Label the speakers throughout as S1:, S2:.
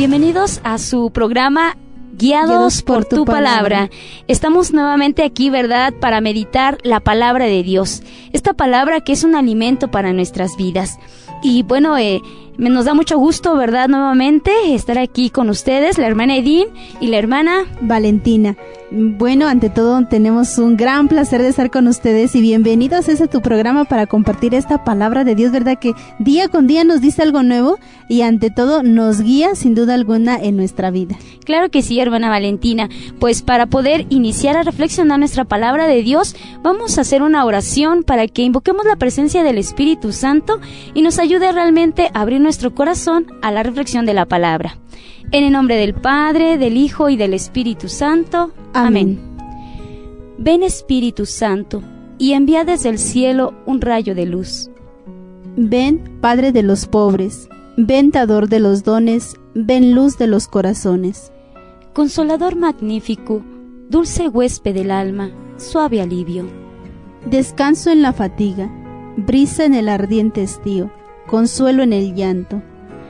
S1: Bienvenidos a su programa Guiados por tu palabra. Estamos nuevamente aquí, ¿verdad?, para meditar la palabra de Dios. Esta palabra que es un alimento para nuestras vidas. Y bueno, nos da mucho gusto, ¿verdad?, nuevamente estar aquí con ustedes, la hermana Edith y la hermana
S2: Valentina. Bueno, ante todo tenemos un gran placer de estar con ustedes y bienvenidos a este tu programa para compartir esta palabra de Dios, ¿verdad?, que día con día nos dice algo nuevo y ante todo nos guía sin duda alguna en nuestra vida.
S1: Claro que sí, hermana Valentina. Pues para poder iniciar a reflexionar nuestra palabra de Dios, vamos a hacer una oración para que invoquemos la presencia del Espíritu Santo y nos ayude realmente a abrir nuestro corazón a la reflexión de la palabra. En el nombre del Padre, del Hijo y del Espíritu Santo. Amén. Ven, Espíritu Santo, y envía desde el cielo un rayo de luz.
S2: Ven, Padre de los pobres, ven, dador de los dones, ven, luz de los corazones.
S1: Consolador magnífico, dulce huésped del alma, suave alivio.
S2: Descanso en la fatiga, brisa en el ardiente estío, consuelo en el llanto.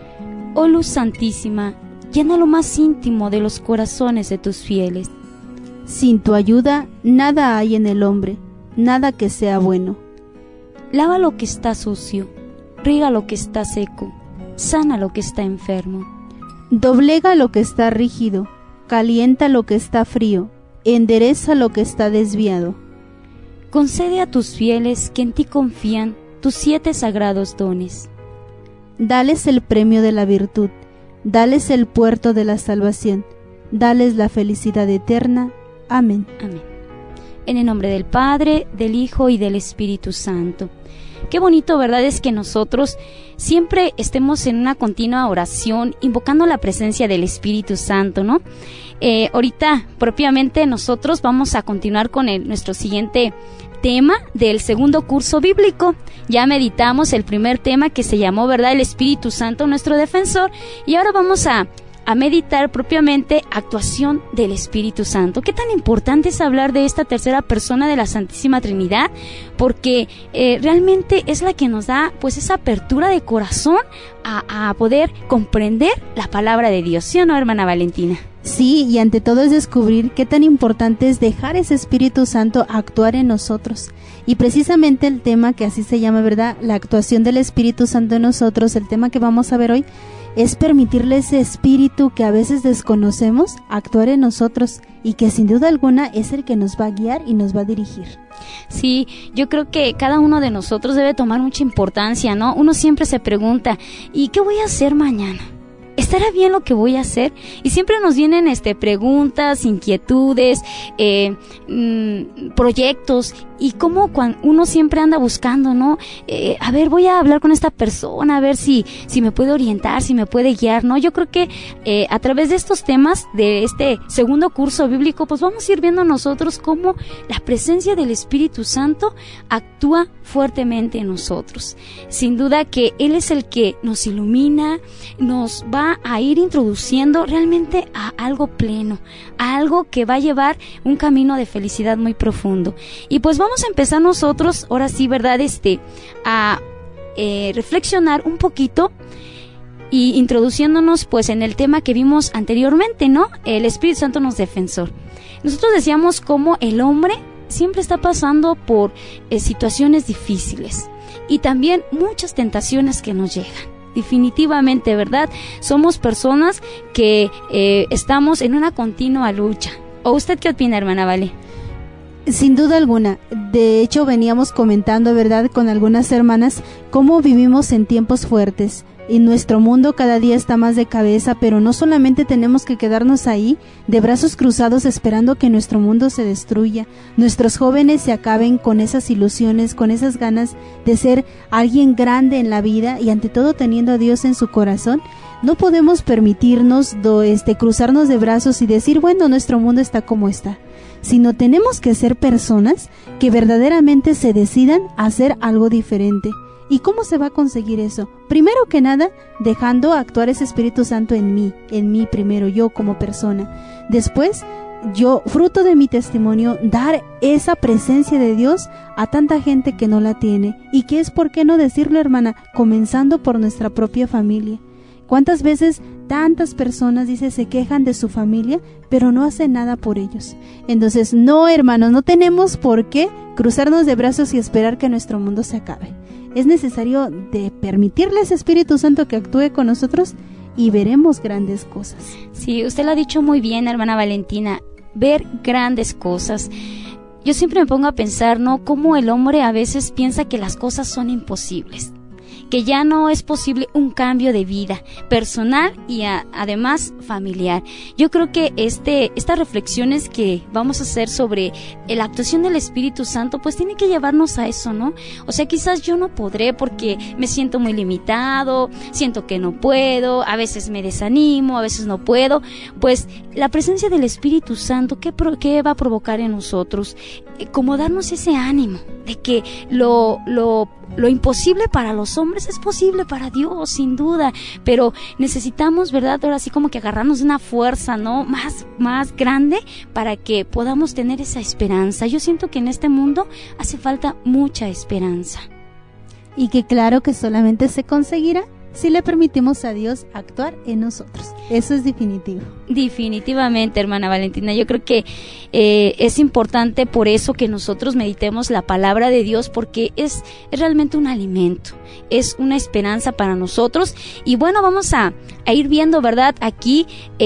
S1: Oh luz santísima, llena lo más íntimo de los corazones de tus fieles.
S2: Sin tu ayuda, nada hay en el hombre, nada que sea bueno.
S1: Lava lo que está sucio, riega lo que está seco, sana lo que está enfermo.
S2: Doblega lo que está rígido, calienta lo que está frío, endereza lo que está desviado.
S1: Concede a tus fieles que en ti confían tus 7 sagrados dones.
S2: Dales el premio de la virtud, dales el puerto de la salvación, dales la felicidad eterna. Amén.
S1: Amén. En el nombre del Padre, del Hijo y del Espíritu Santo. Qué bonito, ¿verdad?, es que nosotros siempre estemos en una continua oración, invocando la presencia del Espíritu Santo, ¿no? Ahorita, propiamente, nosotros vamos a continuar con nuestro siguiente tema del segundo curso bíblico. Ya meditamos el primer tema que se llamó, ¿verdad?, el Espíritu Santo, nuestro defensor, y ahora vamos a meditar propiamente actuación del Espíritu Santo. Qué tan importante es hablar de esta tercera persona de la Santísima Trinidad, porque realmente es la que nos da pues esa apertura de corazón a poder comprender la palabra de Dios, ¿sí o no, hermana Valentina?
S2: Sí, y ante todo es descubrir qué tan importante es dejar ese Espíritu Santo actuar en nosotros. Y precisamente el tema que así se llama, ¿verdad?, la actuación del Espíritu Santo en nosotros, el tema que vamos a ver hoy, es permitirle ese espíritu que a veces desconocemos actuar en nosotros y que sin duda alguna es el que nos va a guiar y nos va a dirigir.
S1: Sí, yo creo que cada uno de nosotros debe tomar mucha importancia, ¿no? Uno siempre se pregunta, ¿y qué voy a hacer mañana? ¿Estará bien lo que voy a hacer? Y siempre nos vienen preguntas, inquietudes, proyectos, y como cuando uno siempre anda buscando, ¿no? A ver, voy a hablar con esta persona, a ver si me puede orientar, si me puede guiar, ¿no? Yo creo que a través de estos temas de este segundo curso bíblico, pues vamos a ir viendo nosotros cómo la presencia del Espíritu Santo actúa fuertemente en nosotros. Sin duda que Él es el que nos ilumina, nos va a ir introduciendo realmente a algo pleno, a algo que va a llevar un camino de felicidad muy profundo. Y pues vamos a empezar nosotros, ahora sí, ¿verdad?, a reflexionar un poquito y introduciéndonos pues en el tema que vimos anteriormente, ¿no? El Espíritu Santo nos defensor. Nosotros decíamos cómo el hombre siempre está pasando por situaciones difíciles y también muchas tentaciones que nos llegan. Definitivamente, ¿verdad? Somos personas que estamos en una continua lucha. ¿O usted qué opina, hermana Vale?
S2: Sin duda alguna. De hecho, veníamos comentando, ¿verdad?, con algunas hermanas, cómo vivimos en tiempos fuertes. Y nuestro mundo cada día está más de cabeza, pero no solamente tenemos que quedarnos ahí, de brazos cruzados, esperando que nuestro mundo se destruya. Nuestros jóvenes se acaben con esas ilusiones, con esas ganas de ser alguien grande en la vida y ante todo teniendo a Dios en su corazón. No podemos permitirnos cruzarnos de brazos y decir, bueno, nuestro mundo está como está. Sino tenemos que ser personas que verdaderamente se decidan a hacer algo diferente. ¿Y cómo se va a conseguir eso? Primero que nada, dejando actuar ese Espíritu Santo en mí primero, yo como persona. Después, yo, fruto de mi testimonio, dar esa presencia de Dios a tanta gente que no la tiene. Y que es, ¿por qué no decirlo, hermana? Comenzando por nuestra propia familia. ¿Cuántas veces tantas personas, dice, se quejan de su familia, pero no hacen nada por ellos? Entonces, no, hermanos, no tenemos por qué cruzarnos de brazos y esperar que nuestro mundo se acabe. Es necesario de permitirle a ese Espíritu Santo que actúe con nosotros y veremos grandes cosas.
S1: Sí, usted lo ha dicho muy bien, hermana Valentina, ver grandes cosas. Yo siempre me pongo a pensar, ¿no?, cómo el hombre a veces piensa que las cosas son imposibles, que ya no es posible un cambio de vida personal y además familiar. Yo creo que estas reflexiones que vamos a hacer sobre la actuación del Espíritu Santo, pues tiene que llevarnos a eso, ¿no? O sea, quizás yo no podré porque me siento muy limitado, siento que no puedo, a veces me desanimo, a veces no puedo. Pues la presencia del Espíritu Santo, ¿qué va a provocar en nosotros? Como darnos ese ánimo de que lo imposible para los hombres es posible para Dios, sin duda, pero necesitamos, ¿verdad?, ahora sí como que agarrarnos de una fuerza, ¿no?, más grande para que podamos tener esa esperanza. Yo siento que en este mundo hace falta mucha esperanza.
S2: Y que claro que solamente se conseguirá si le permitimos a Dios actuar en nosotros. Eso es definitivo.
S1: Definitivamente, hermana Valentina. Yo creo que es importante por eso que nosotros meditemos la palabra de Dios, porque es realmente un alimento, es una esperanza para nosotros. Y bueno, vamos a ir viendo, ¿verdad?, aquí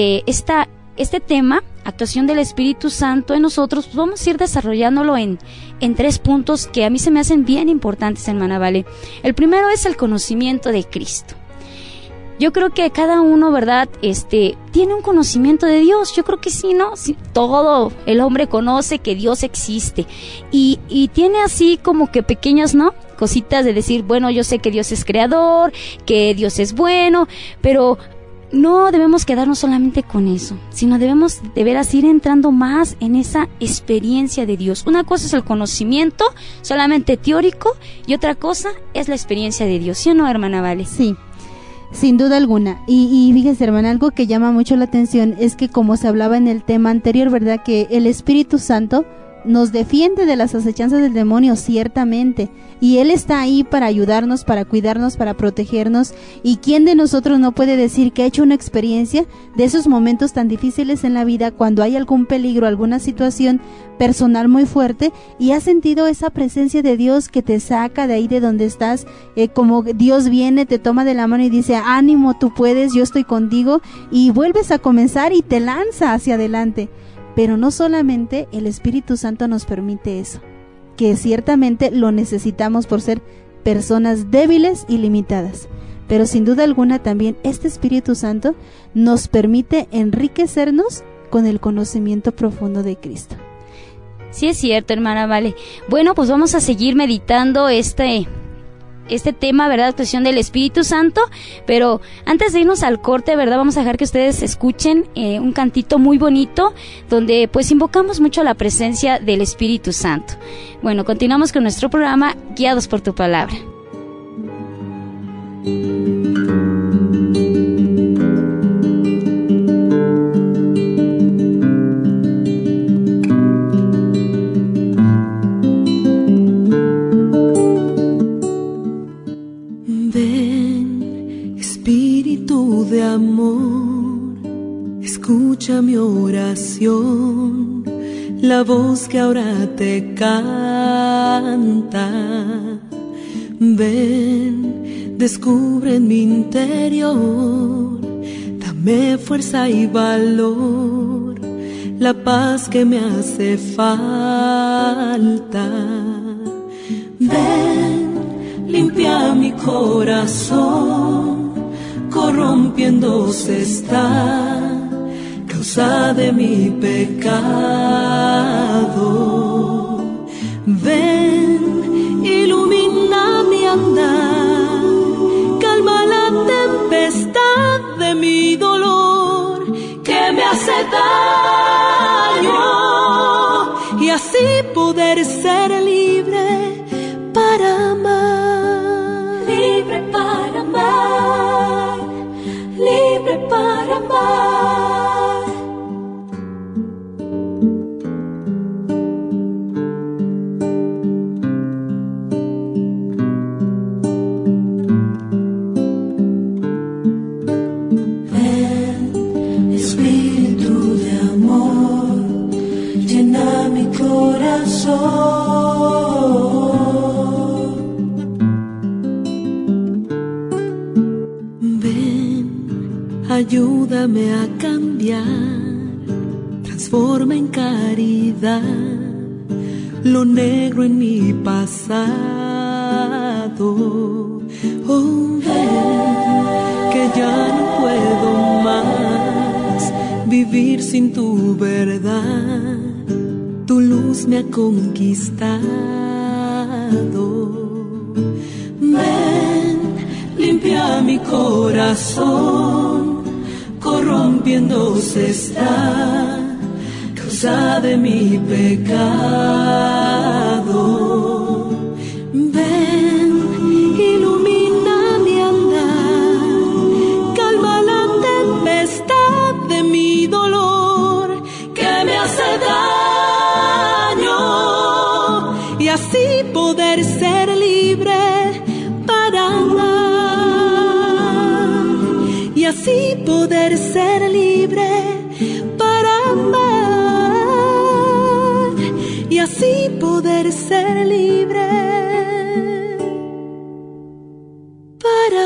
S1: este tema, actuación del Espíritu Santo en nosotros. Pues vamos a ir desarrollándolo en 3 puntos que a mí se me hacen bien importantes, hermana Vale. El primero es el conocimiento de Cristo. Yo creo que cada uno, ¿verdad?, tiene un conocimiento de Dios. Yo creo que sí, ¿no? Sí, todo el hombre conoce que Dios existe y tiene así como que pequeñas, ¿no?, cositas de decir, bueno, yo sé que Dios es creador, que Dios es bueno, pero no debemos quedarnos solamente con eso, sino debemos de veras ir entrando más en esa experiencia de Dios. Una cosa es el conocimiento solamente teórico y otra cosa es la experiencia de Dios, ¿sí o no, hermana Vale?
S2: Sí, sin duda alguna. Y fíjese, hermana, algo que llama mucho la atención es que, como se hablaba en el tema anterior, ¿verdad?, que el Espíritu Santo nos defiende de las acechanzas del demonio, ciertamente, y Él está ahí para ayudarnos, para cuidarnos, para protegernos. ¿Y quién de nosotros no puede decir que ha hecho una experiencia de esos momentos tan difíciles en la vida, cuando hay algún peligro, alguna situación personal muy fuerte, y has sentido esa presencia de Dios que te saca de ahí de donde estás, como Dios viene, te toma de la mano y dice, ánimo, tú puedes, yo estoy contigo, y vuelves a comenzar y te lanza hacia adelante? Pero no solamente el Espíritu Santo nos permite eso, que ciertamente lo necesitamos por ser personas débiles y limitadas, pero sin duda alguna también este Espíritu Santo nos permite enriquecernos con el conocimiento profundo de Cristo.
S1: Sí, es cierto, hermana Vale. Bueno, pues vamos a seguir meditando este tema, ¿verdad?, cuestión del Espíritu Santo, pero antes de irnos al corte, ¿verdad?, vamos a dejar que ustedes escuchen un cantito muy bonito, donde pues invocamos mucho la presencia del Espíritu Santo. Bueno, continuamos con nuestro programa, Guiados por tu Palabra.
S3: De amor, escucha mi oración, la voz que ahora te canta. Ven, descubre en mi interior, dame fuerza y valor, la paz que me hace falta. Ven, limpia mi corazón, corrompiéndose está, causa de mi pecado. Ven, ilumina mi andar, calma la tempestad de mi dolor que me hace daño, y así poder ser libre para amar. Libre para amar, libre para amar. ayúdame a cambiar, transforma en caridad lo negro en mi pasado. Oh, ven, que ya no puedo más vivir sin tu verdad, tu luz me ha conquistado. Ven, limpia mi corazón, corrompiéndose está causa de mi pecado. Ven, ilumina mi andar, calma la tempestad de mi dolor que me hace daño, y así poder ser libre para amar, y así poder ser libre para amar, y así poder ser libre para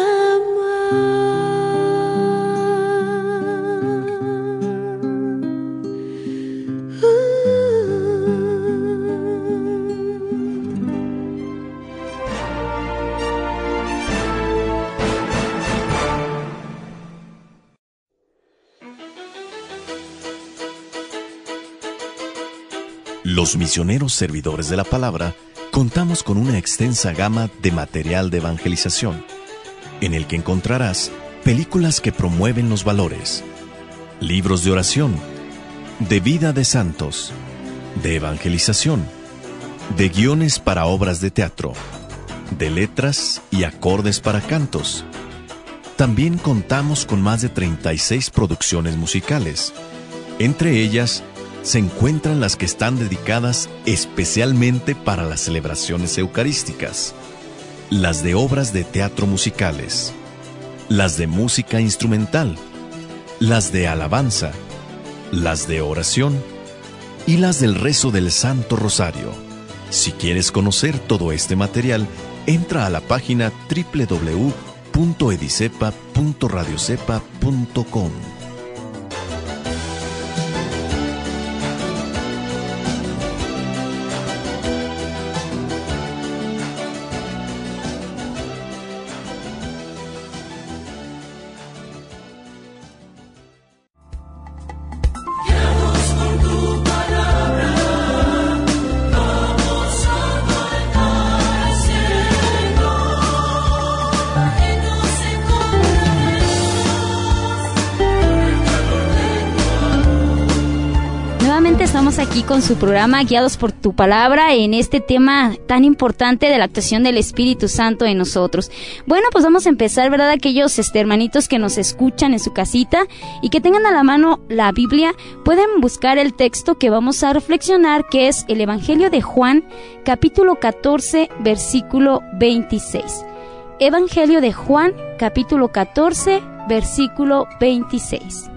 S4: Los misioneros servidores de la palabra contamos con una extensa gama de material de evangelización, en el que encontrarás películas que promueven los valores, libros de oración, de vida de santos, de evangelización, de guiones para obras de teatro, de letras y acordes para cantos. También contamos con más de 36 producciones musicales. Entre ellas se encuentran las que están dedicadas especialmente para las celebraciones eucarísticas, las de obras de teatro musicales, las de música instrumental, las de alabanza, las de oración y las del rezo del Santo Rosario. Si quieres conocer todo este material, entra a la página www.edicepa.radiocepa.com.
S1: Estamos aquí con su programa Guiados por tu Palabra en este tema tan importante de la actuación del Espíritu Santo en nosotros. Bueno, pues vamos a empezar, ¿verdad? Aquellos hermanitos que nos escuchan en su casita y que tengan a la mano la Biblia, pueden buscar el texto que vamos a reflexionar, que es el Evangelio de Juan, capítulo 14, versículo 26. Evangelio de Juan, capítulo 14, versículo 26.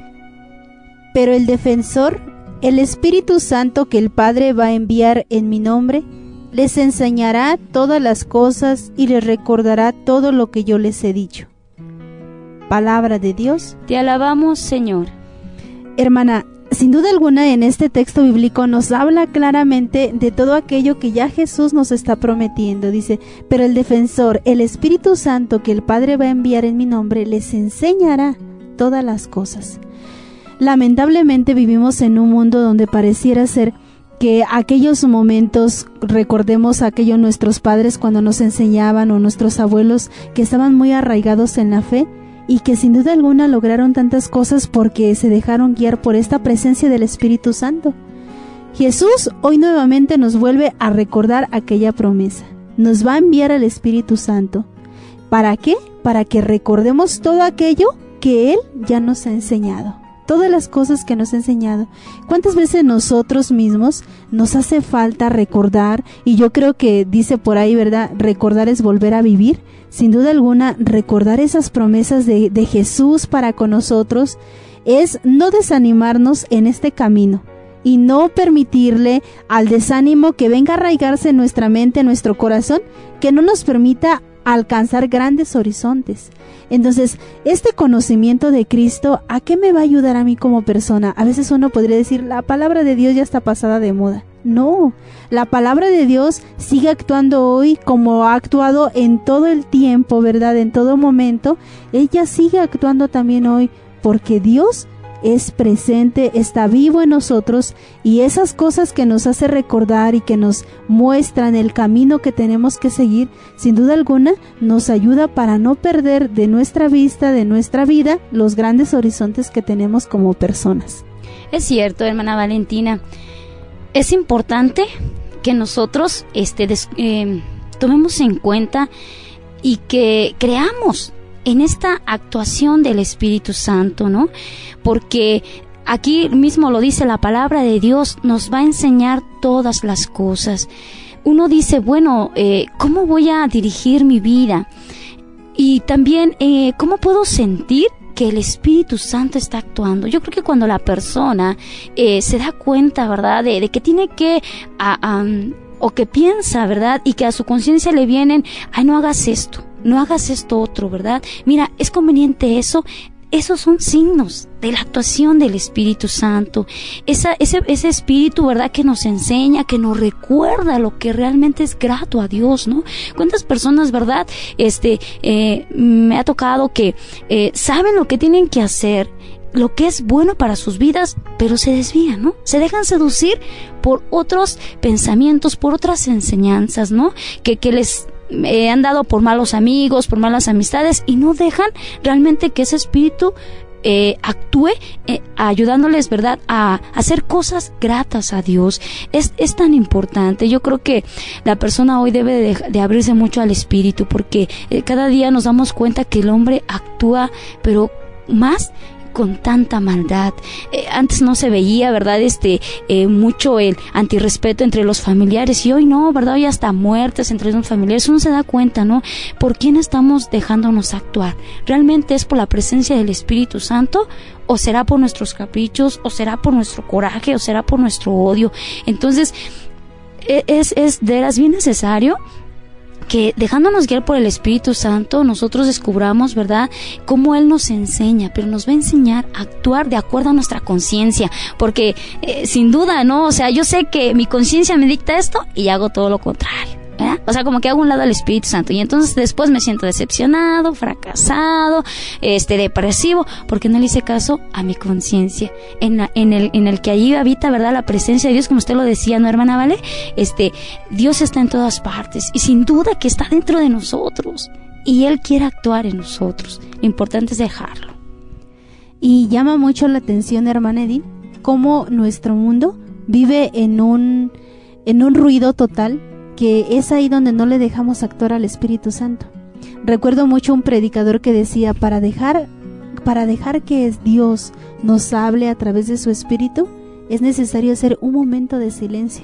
S2: Pero el defensor, el Espíritu Santo que el Padre va a enviar en mi nombre, les enseñará todas las cosas y les recordará todo lo que yo les he dicho. Palabra de Dios.
S1: Te alabamos, Señor.
S2: Hermana, sin duda alguna en este texto bíblico nos habla claramente de todo aquello que ya Jesús nos está prometiendo. Dice, pero el defensor, el Espíritu Santo que el Padre va a enviar en mi nombre, les enseñará todas las cosas. Lamentablemente vivimos en un mundo donde pareciera ser que aquellos momentos, recordemos aquellos nuestros padres cuando nos enseñaban, o nuestros abuelos que estaban muy arraigados en la fe y que sin duda alguna lograron tantas cosas porque se dejaron guiar por esta presencia del Espíritu Santo. Jesús hoy nuevamente nos vuelve a recordar aquella promesa. Nos va a enviar al Espíritu Santo. ¿Para qué? Para que recordemos todo aquello que Él ya nos ha enseñado. Todas las cosas que nos ha enseñado. ¿Cuántas veces nosotros mismos nos hace falta recordar? Y yo creo que dice por ahí, ¿verdad? Recordar es volver a vivir. Sin duda alguna, recordar esas promesas de Jesús para con nosotros es no desanimarnos en este camino y no permitirle al desánimo que venga a arraigarse en nuestra mente, en nuestro corazón, que no nos permita alcanzar grandes horizontes. Entonces, este conocimiento de Cristo, ¿a qué me va a ayudar a mí como persona? A veces uno podría decir, la palabra de Dios ya está pasada de moda. No, la palabra de Dios sigue actuando hoy como ha actuado en todo el tiempo, ¿verdad? En todo momento. Ella sigue actuando también hoy porque Dios es presente, está vivo en nosotros, y esas cosas que nos hace recordar y que nos muestran el camino que tenemos que seguir, sin duda alguna nos ayuda para no perder de nuestra vista, de nuestra vida, los grandes horizontes que tenemos como personas.
S1: Es cierto, hermana Valentina. Es importante que nosotros tomemos en cuenta y que creamos en esta actuación del Espíritu Santo, ¿no? Porque aquí mismo lo dice la palabra de Dios, nos va a enseñar todas las cosas. Uno dice, bueno, ¿cómo voy a dirigir mi vida? Y también, ¿cómo puedo sentir que el Espíritu Santo está actuando? Yo creo que cuando la persona se da cuenta, ¿verdad?, de que tiene que, o que piensa, ¿verdad?, y que a su conciencia le vienen, ay, no hagas esto otro, ¿verdad? Mira, es conveniente eso. Esos son signos de la actuación del Espíritu Santo. Ese Espíritu, ¿verdad?, que nos enseña, que nos recuerda lo que realmente es grato a Dios, ¿no? ¿Cuántas personas, verdad, me ha tocado que saben lo que tienen que hacer, lo que es bueno para sus vidas, pero se desvían, ¿no? Se dejan seducir por otros pensamientos, por otras enseñanzas, ¿no? Que les han dado por malos amigos, por malas amistades, y no dejan realmente que ese Espíritu actúe ayudándoles, ¿verdad?, a hacer cosas gratas a Dios. Es tan importante. Yo creo que la persona hoy debe de abrirse mucho al Espíritu, porque cada día nos damos cuenta que el hombre actúa, pero más con tanta maldad. Antes no se veía, ¿verdad?, mucho el antirrespeto entre los familiares, y hoy no, ¿verdad? Hoy hasta muertes entre los familiares. Uno se da cuenta, ¿no?, por quién estamos dejándonos actuar. ¿Realmente es por la presencia del Espíritu Santo? ¿O será por nuestros caprichos? ¿O será por nuestro coraje? ¿O será por nuestro odio? Entonces, es de veras bien necesario que, dejándonos guiar por el Espíritu Santo, nosotros descubramos, ¿verdad?, cómo Él nos enseña, pero nos va a enseñar a actuar de acuerdo a nuestra conciencia, porque sin duda, ¿no? O sea, yo sé que mi conciencia me dicta esto y hago todo lo contrario, ¿verdad? O sea, como que hago un lado al Espíritu Santo, y entonces después me siento decepcionado, fracasado, depresivo, porque no le hice caso a mi conciencia, en el que allí habita, ¿verdad?, la presencia de Dios, como usted lo decía, ¿no, hermana Vale? Dios está en todas partes, y sin duda que está dentro de nosotros, y Él quiere actuar en nosotros. Lo importante es dejarlo.
S2: Y llama mucho la atención, hermana Edith, cómo nuestro mundo vive en un ruido total, que es ahí donde no le dejamos actuar al Espíritu Santo. Recuerdo mucho un predicador que decía, para dejar que Dios nos hable a través de su Espíritu, es necesario hacer un momento de silencio.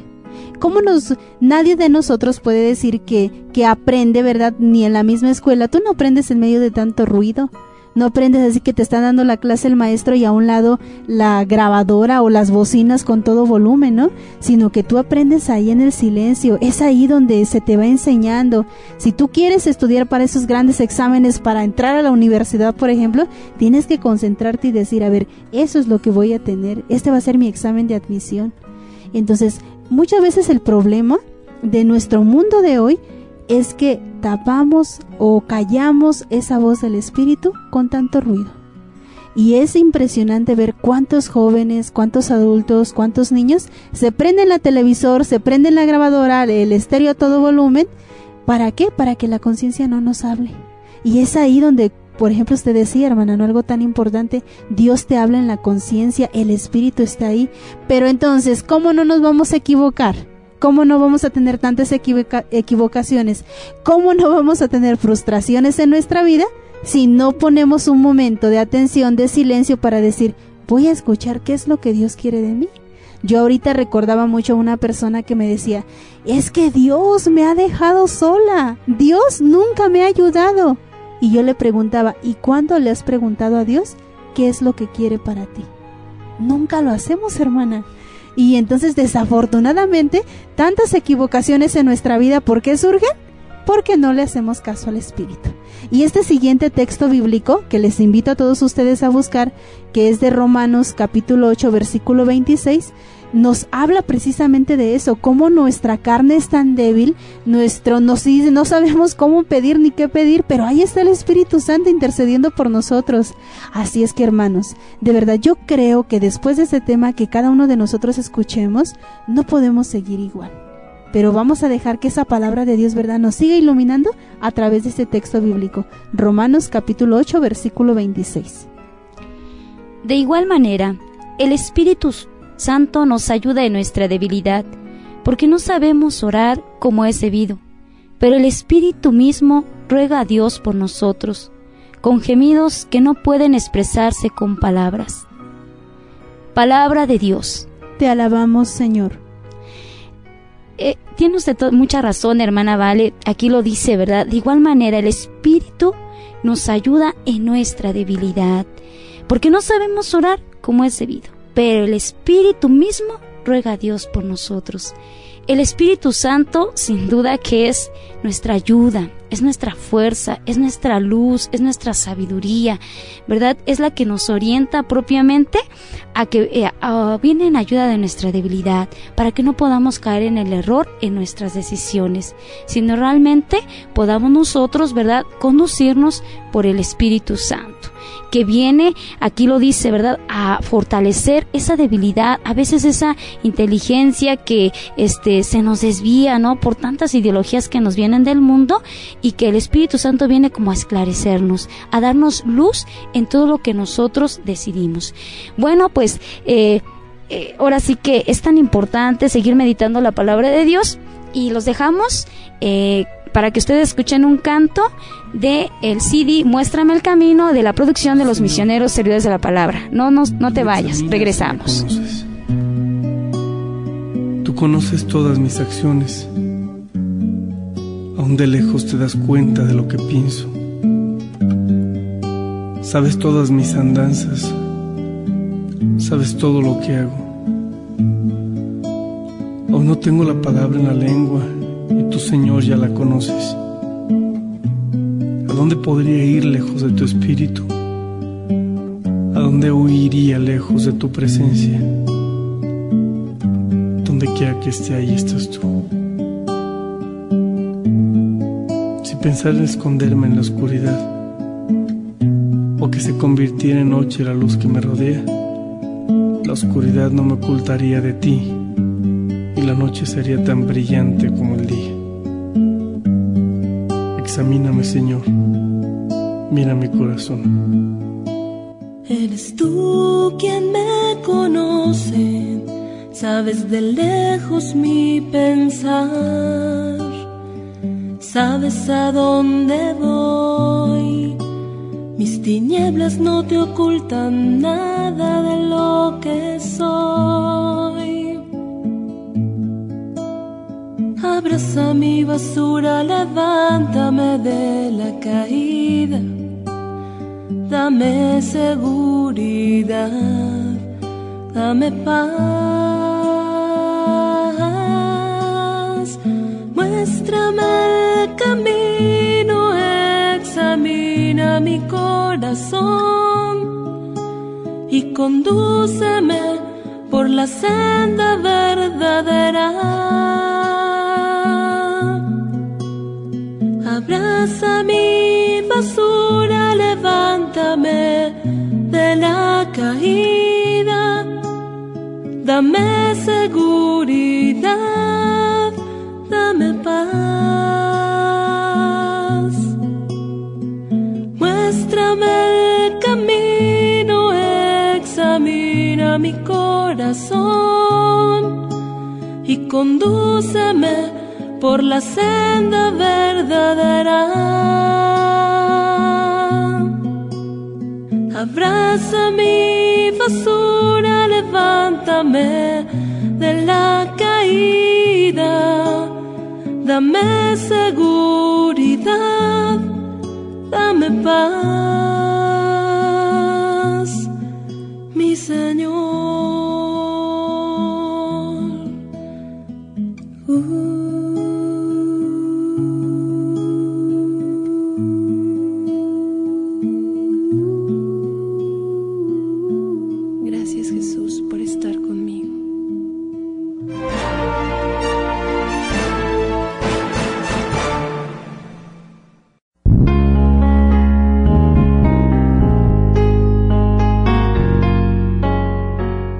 S2: Nadie de nosotros puede decir que aprende, ¿verdad?, ni en la misma escuela. Tú no aprendes en medio de tanto ruido. No aprendes así que te está dando la clase el maestro y a un lado la grabadora o las bocinas con todo volumen, ¿no? Sino que tú aprendes ahí en el silencio. Es ahí donde se te va enseñando. Si tú quieres estudiar para esos grandes exámenes, para entrar a la universidad, por ejemplo, tienes que concentrarte y decir, a ver, eso es lo que voy a tener. Este va a ser mi examen de admisión. Entonces, muchas veces el problema de nuestro mundo de hoy es que tapamos o callamos esa voz del Espíritu con tanto ruido. Y es impresionante ver cuántos jóvenes, cuántos adultos, cuántos niños se prenden la televisor, se prenden la grabadora, el estéreo a todo volumen. ¿Para qué? Para que la conciencia no nos hable. Y es ahí donde, por ejemplo, usted decía, hermana, no algo tan importante, Dios te habla en la conciencia, el Espíritu está ahí. Pero entonces, ¿cómo no nos vamos a equivocar? ¿Cómo no vamos a tener tantas equivocaciones? ¿Cómo no vamos a tener frustraciones en nuestra vida si no ponemos un momento de atención, de silencio para decir, voy a escuchar qué es lo que Dios quiere de mí? Yo ahorita recordaba mucho a una persona que me decía, es que Dios me ha dejado sola, Dios nunca me ha ayudado. Y yo le preguntaba, ¿y cuándo le has preguntado a Dios qué es lo que quiere para ti? Nunca lo hacemos, hermana. Y entonces, desafortunadamente, tantas equivocaciones en nuestra vida, ¿por qué surgen? porque no le hacemos caso al Espíritu. Y este siguiente texto bíblico que les invito a todos ustedes a buscar, que es de Romanos capítulo 8 versículo 26, nos habla precisamente de eso, cómo nuestra carne es tan débil, nos dice, no sabemos cómo pedir ni qué pedir, pero ahí está el Espíritu Santo intercediendo por nosotros. Así es que, hermanos, de verdad yo creo que después de este tema que cada uno de nosotros escuchemos, no podemos seguir igual. Pero vamos a dejar que esa palabra de Dios, ¿verdad?, nos siga iluminando a través de este texto bíblico. Romanos capítulo 8 versículo 26.
S1: De igual manera, el Espíritu Santo nos ayuda en nuestra debilidad, porque no sabemos orar como es debido, pero el Espíritu mismo ruega a Dios por nosotros, con gemidos que no pueden expresarse con palabras. Palabra de Dios.
S2: Te alabamos, Señor.
S1: Tiene usted mucha razón, hermana Vale, aquí lo dice, ¿verdad? De igual manera, el Espíritu nos ayuda en nuestra debilidad, porque no sabemos orar como es debido, pero el Espíritu mismo ruega a Dios por nosotros. El Espíritu Santo, sin duda que es nuestra ayuda, es nuestra fuerza, es nuestra luz, es nuestra sabiduría, ¿verdad? Es la que nos orienta propiamente a que viene en ayuda de nuestra debilidad, para que no podamos caer en el error en nuestras decisiones, sino realmente podamos nosotros, ¿verdad?, conducirnos por el Espíritu Santo, que viene, aquí lo dice, ¿verdad?, a fortalecer esa debilidad, a veces esa inteligencia que se nos desvía, ¿no?, por tantas ideologías que nos vienen del mundo, y que el Espíritu Santo viene como a esclarecernos, a darnos luz en todo lo que nosotros decidimos. Bueno, pues ahora sí que es tan importante seguir meditando la palabra de Dios, y los dejamos para que ustedes escuchen un canto de el CD Muéstrame el Camino, de la producción de los misioneros servidores de la palabra. No te vayas, regresamos.
S5: Tú conoces todas mis acciones, aún de lejos te das cuenta de lo que pienso. Sabes todas mis andanzas, sabes todo lo que hago. Aún no tengo la palabra en la lengua, y tú, Señor, ya la conoces. ¿A dónde podría ir lejos de tu espíritu? ¿A dónde huiría lejos de tu presencia? Donde quiera que esté, ahí estás tú. Si pensara en esconderme en la oscuridad, o que se convirtiera en noche la luz que me rodea, la oscuridad no me ocultaría de ti, y la noche sería tan brillante como el día. Examíname, Señor, mira mi corazón.
S3: Eres tú quien me conoce, sabes de lejos mi pensar, sabes a dónde voy, mis tinieblas no te ocultan nada de lo que soy. Abraza mi basura, levántame de la caída, dame seguridad, dame paz. Muéstrame el camino, examina mi corazón y condúceme por la senda verdadera. Abraza mi basura, levántame de la caída, dame seguridad, dame paz. Muéstrame el camino, examina mi corazón y condúceme por la senda verdadera. Abraza mi basura, levántame de la caída, dame seguridad, dame paz, mi Señor.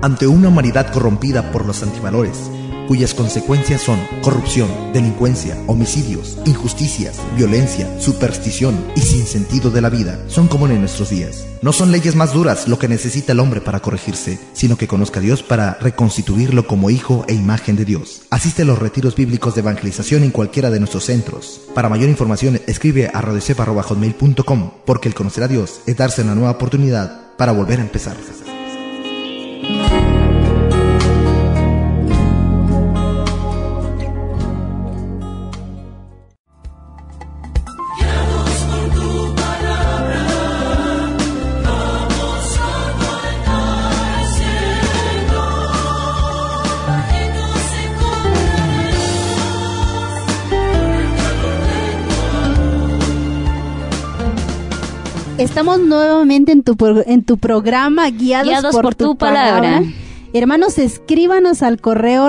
S6: ante una humanidad corrompida por los antivalores, cuyas consecuencias son corrupción, delincuencia, homicidios, injusticias, violencia, superstición y sinsentido de la vida, son comunes en nuestros días. No son leyes más duras lo que necesita el hombre para corregirse, sino que conozca a Dios para reconstituirlo como hijo e imagen de Dios. Asiste a los retiros bíblicos de evangelización en cualquiera de nuestros centros. Para mayor información, escribe a radiocepa@hotmail.com, porque el conocer a Dios es darse una nueva oportunidad para volver a empezar.
S2: Estamos nuevamente en tu programa Guiados por tu palabra. Hermanos, escríbanos al correo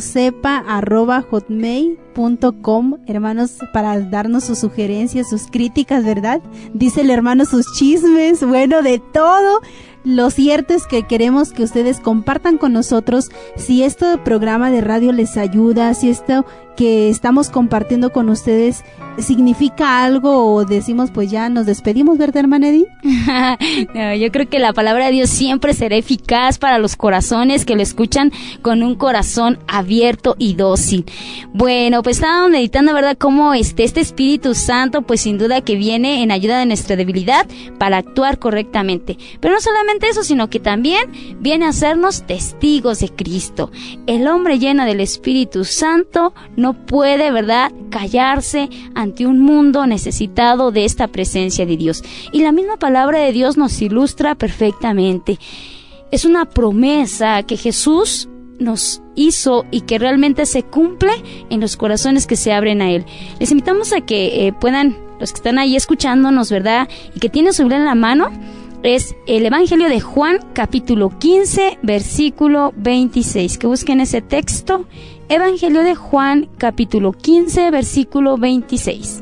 S2: radiocepa@hotmail.com, hermanos, para darnos sus sugerencias, sus críticas, ¿verdad? Dice el hermano sus chismes, bueno, de todo. Lo cierto es que queremos que ustedes compartan con nosotros si este programa de radio les ayuda, si esto que estamos compartiendo con ustedes significa algo, o decimos pues ya nos despedimos, ¿verdad, hermana Edith?
S1: No, yo creo que la palabra de Dios siempre será eficaz para los corazones que lo escuchan con un corazón abierto y dócil. Bueno, pues estábamos meditando, ¿verdad?, cómo este Espíritu Santo, pues sin duda que viene en ayuda de nuestra debilidad para actuar correctamente. Pero no solamente eso, sino que también viene a hacernos testigos de Cristo. El hombre lleno del Espíritu Santo no puede, ¿verdad?, callarse ante un mundo necesitado de esta presencia de Dios. Y la misma palabra de Dios nos ilustra perfectamente. Es una promesa que Jesús nos hizo y que realmente se cumple en los corazones que se abren a Él. Les invitamos a que puedan, los que están ahí escuchándonos, ¿verdad?, y que tienen su Biblia en la mano, es el Evangelio de Juan, capítulo 15, versículo 26. Que busquen ese texto. Evangelio de Juan, capítulo 15, versículo 26.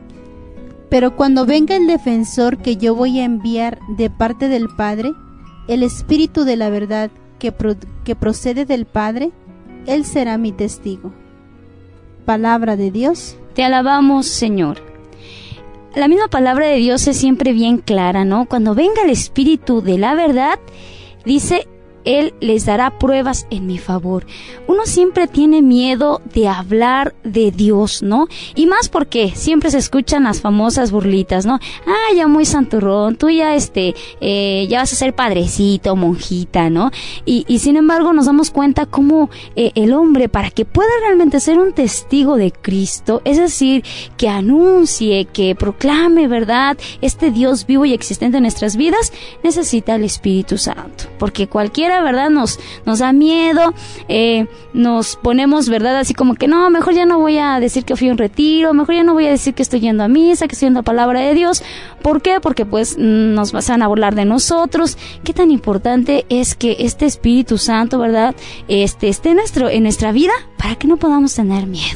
S2: Pero cuando venga el defensor que yo voy a enviar de parte del Padre, el Espíritu de la verdad que procede del Padre, Él será mi testigo. Palabra de Dios.
S1: Te alabamos, Señor. La misma palabra de Dios es siempre bien clara, ¿no? Cuando venga el Espíritu de la verdad, dice, Él les dará pruebas en mi favor. Uno siempre tiene miedo de hablar de Dios, ¿no? Y más porque siempre se escuchan las famosas burlitas, ¿no? Ah, ya muy santurrón, tú ya ya vas a ser padrecito, monjita, ¿no? Y sin embargo nos damos cuenta cómo el hombre, para que pueda realmente ser un testigo de Cristo, es decir, que anuncie, que proclame, ¿verdad?, este Dios vivo y existente en nuestras vidas, necesita el Espíritu Santo. Porque cualquiera, ¿verdad?, nos da miedo, nos ponemos, ¿verdad?, así como que no, mejor ya no voy a decir que fui a un retiro, mejor ya no voy a decir que estoy yendo a misa, que estoy yendo a palabra de Dios. ¿Por qué? Porque pues nos van a burlar de nosotros. Qué tan importante es que este Espíritu Santo, ¿verdad?, esté en nuestra vida para que no podamos tener miedo.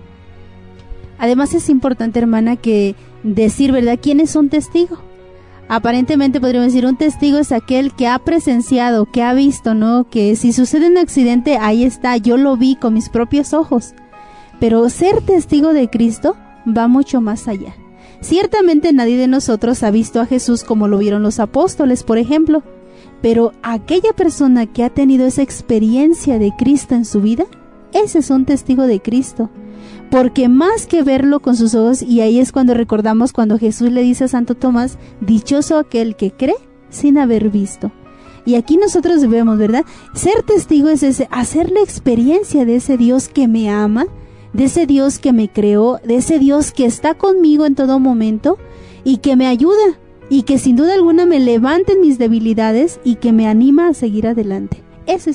S2: Además es importante, hermana, que decir, ¿verdad?, ¿quién es un testigo? Aparentemente podríamos decir, un testigo es aquel que ha presenciado, que ha visto, ¿no? Que si sucede un accidente, ahí está, yo lo vi con mis propios ojos. Pero ser testigo de Cristo va mucho más allá. Ciertamente nadie de nosotros ha visto a Jesús como lo vieron los apóstoles, por ejemplo. Pero aquella persona que ha tenido esa experiencia de Cristo en su vida, ese es un testigo de Cristo. Porque más que verlo con sus ojos, y ahí es cuando recordamos cuando Jesús le dice a Santo Tomás, dichoso aquel que cree sin haber visto. Y aquí nosotros vemos, ¿verdad? Ser testigo es hacer la experiencia de ese Dios que me ama, de ese Dios que me creó, de ese Dios que está conmigo en todo momento y que me ayuda y que sin duda alguna me levanta en mis debilidades y que me anima a seguir adelante. Eso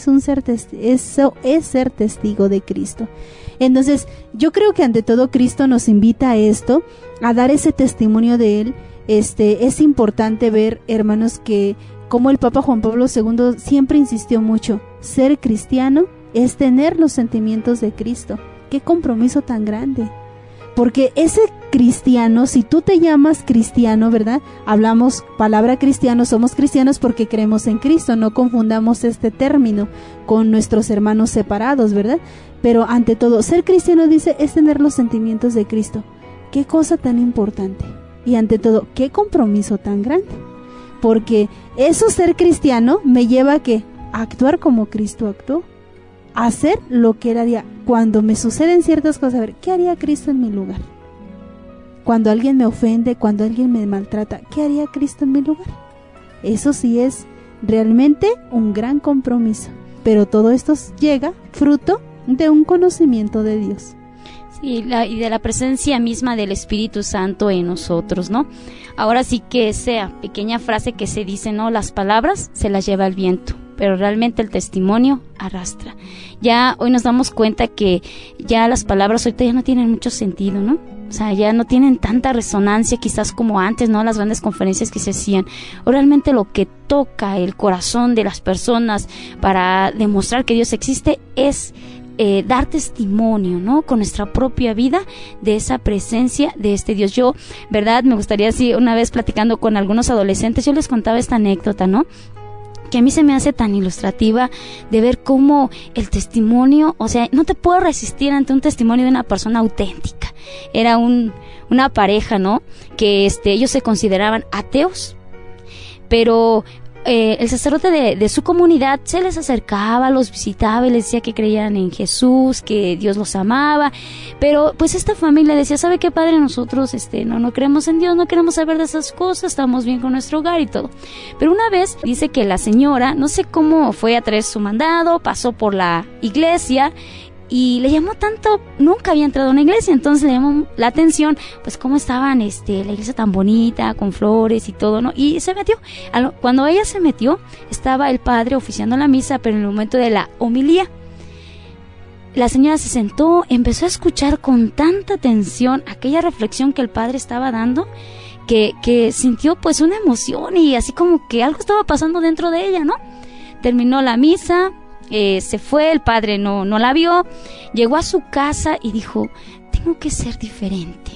S2: es ser testigo de Cristo. Entonces, yo creo que ante todo Cristo nos invita a esto, a dar ese testimonio de Él. Es importante ver, hermanos, que como el Papa Juan Pablo II siempre insistió mucho, ser cristiano es tener los sentimientos de Cristo. ¡Qué compromiso tan grande! Porque ese cristiano, si tú te llamas cristiano, ¿verdad? Hablamos palabra cristiano, somos cristianos porque creemos en Cristo, no confundamos este término con nuestros hermanos separados, ¿verdad? Pero ante todo, ser cristiano, dice, es tener los sentimientos de Cristo. Qué cosa tan importante. Y ante todo, qué compromiso tan grande. Porque eso, ser cristiano, me lleva a ¿qué? A actuar como Cristo actuó. A hacer lo que Él haría. Cuando me suceden ciertas cosas, a ver, ¿qué haría Cristo en mi lugar? Cuando alguien me ofende, cuando alguien me maltrata, ¿qué haría Cristo en mi lugar? Eso sí es realmente un gran compromiso. Pero todo esto llega fruto de un conocimiento de Dios.
S1: Sí, y de la presencia misma del Espíritu Santo en nosotros, ¿no? Ahora sí que esa pequeña frase que se dice, ¿no? Las palabras se las lleva el viento, pero realmente el testimonio arrastra. Ya hoy nos damos cuenta que ya las palabras ahorita ya no tienen mucho sentido, ¿no? O sea, ya no tienen tanta resonancia quizás como antes, ¿no? Las grandes conferencias que se hacían. O realmente lo que toca el corazón de las personas para demostrar que Dios existe es dar testimonio, ¿no? Con nuestra propia vida de esa presencia de este Dios. Yo, ¿verdad? Me gustaría, así, una vez platicando con algunos adolescentes, yo les contaba esta anécdota, ¿no? Que a mí se me hace tan ilustrativa de ver cómo el testimonio, o sea, no te puedo resistir ante un testimonio de una persona auténtica. Era una pareja, ¿no? Que ellos se consideraban ateos, pero el sacerdote de su comunidad se les acercaba, los visitaba y les decía que creían en Jesús, que Dios los amaba, pero pues esta familia decía, ¿sabe qué, padre? Nosotros no creemos en Dios, no queremos saber de esas cosas, estamos bien con nuestro hogar y todo. Pero una vez dice que la señora, no sé cómo fue a traer su mandado, pasó por la iglesia y le llamó tanto, nunca había entrado a una iglesia, entonces le llamó la atención, pues cómo estaban, la iglesia tan bonita, con flores y todo, ¿no? Y se metió. Cuando ella se metió, estaba el padre oficiando la misa, pero en el momento de la homilía, la señora se sentó, empezó a escuchar con tanta atención aquella reflexión que el padre estaba dando, que sintió pues una emoción y así como que algo estaba pasando dentro de ella, ¿no? Terminó la misa, se fue, el padre no la vio, llegó a su casa y dijo, tengo que ser diferente.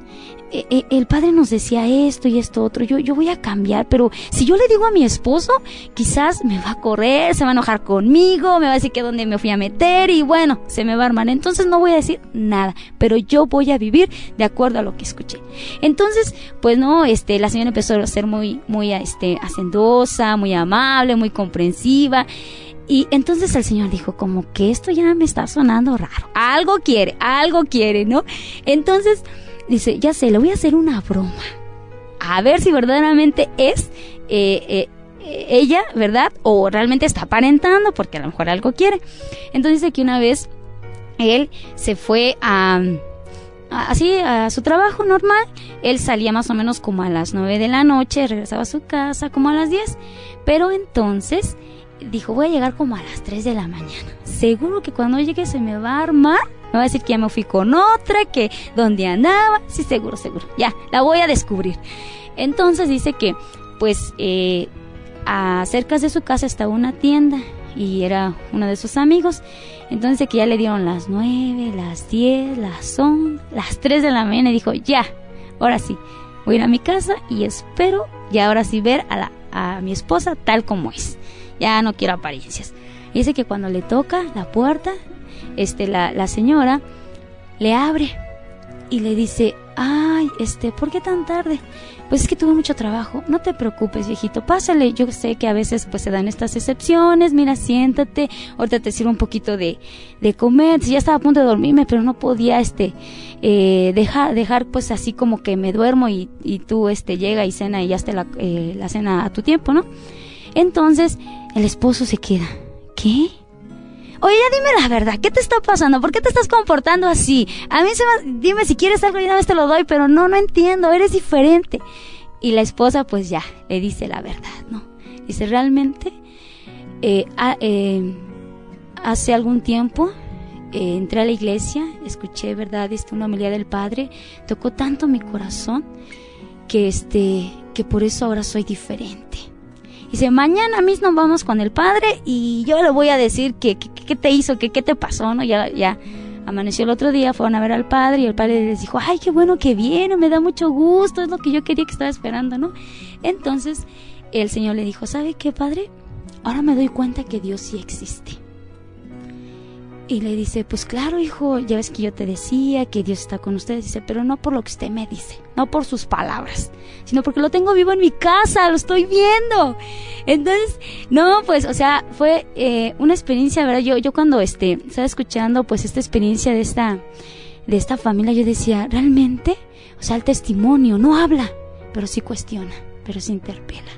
S1: El padre nos decía esto y esto otro, yo voy a cambiar, pero si yo le digo a mi esposo, quizás me va a correr, se va a enojar conmigo, me va a decir que dónde me fui a meter y bueno, se me va a armar, entonces no voy a decir nada, pero yo voy a vivir de acuerdo a lo que escuché. Entonces, pues no, la señora empezó a ser muy hacendosa, muy amable, muy comprensiva. Y entonces el Señor dijo, como que esto ya me está sonando raro. Algo quiere, ¿no? Entonces dice, ya sé, le voy a hacer una broma. A ver si verdaderamente es ella, ¿verdad? O realmente está aparentando, porque a lo mejor algo quiere. Entonces dice que una vez él se fue a su trabajo normal. Él salía más o menos como a las 9 de la noche, regresaba a su casa como a las 10. Pero entonces dijo, voy a llegar como a las 3 de la mañana. Seguro que cuando llegue se me va a armar. Me va a decir que ya me fui con otra, que dónde andaba. Sí, seguro. Ya, la voy a descubrir. Entonces dice que, pues, cerca de su casa estaba una tienda y era uno de sus amigos. Entonces que ya le dieron las 9, las 10, las 11, las 3 de la mañana y dijo, ya, ahora sí, voy a ir a mi casa y espero ya ahora sí ver a mi esposa tal como es. Ya no quiero apariencias. Y dice que cuando le toca la puerta, la señora le abre y le dice, ay, ¿por qué tan tarde? Pues es que tuve mucho trabajo. No te preocupes, viejito, pásale. Yo sé que a veces pues se dan estas excepciones. Mira, siéntate, ahorita te sirvo un poquito de comer. Ya estaba a punto de dormirme, pero no podía dejar pues así como que me duermo y tú llega y cena y ya esté la cena a tu tiempo, ¿no? Entonces el esposo se queda, ¿qué? Oye, ya dime la verdad, ¿qué te está pasando? ¿Por qué te estás comportando así? A mí dime si quieres algo y una vez te lo doy, pero no entiendo, eres diferente. Y la esposa pues ya le dice la verdad, ¿no? Dice, realmente hace algún tiempo entré a la iglesia, escuché, ¿verdad? Una homilía del padre, tocó tanto mi corazón que por eso ahora soy diferente. Dice, mañana mismo vamos con el padre y yo le voy a decir qué te hizo, qué te pasó, ¿no? Ya, Amaneció el otro día, fueron a ver al padre y el padre les dijo, ay, qué bueno que viene, me da mucho gusto, es lo que yo quería, que estaba esperando, ¿no? Entonces el Señor le dijo, ¿sabe qué, padre? Ahora me doy cuenta que Dios sí existe. Y le dice, pues claro, hijo, ya ves que yo te decía que Dios está con ustedes. Dice, pero no por lo que usted me dice, no por sus palabras, sino porque lo tengo vivo en mi casa, lo estoy viendo. Entonces, no, pues, o sea, fue una experiencia, ¿verdad? Yo cuando estaba escuchando, pues, esta experiencia de esta familia, yo decía, realmente, o sea, el testimonio no habla, pero sí cuestiona, pero sí interpela.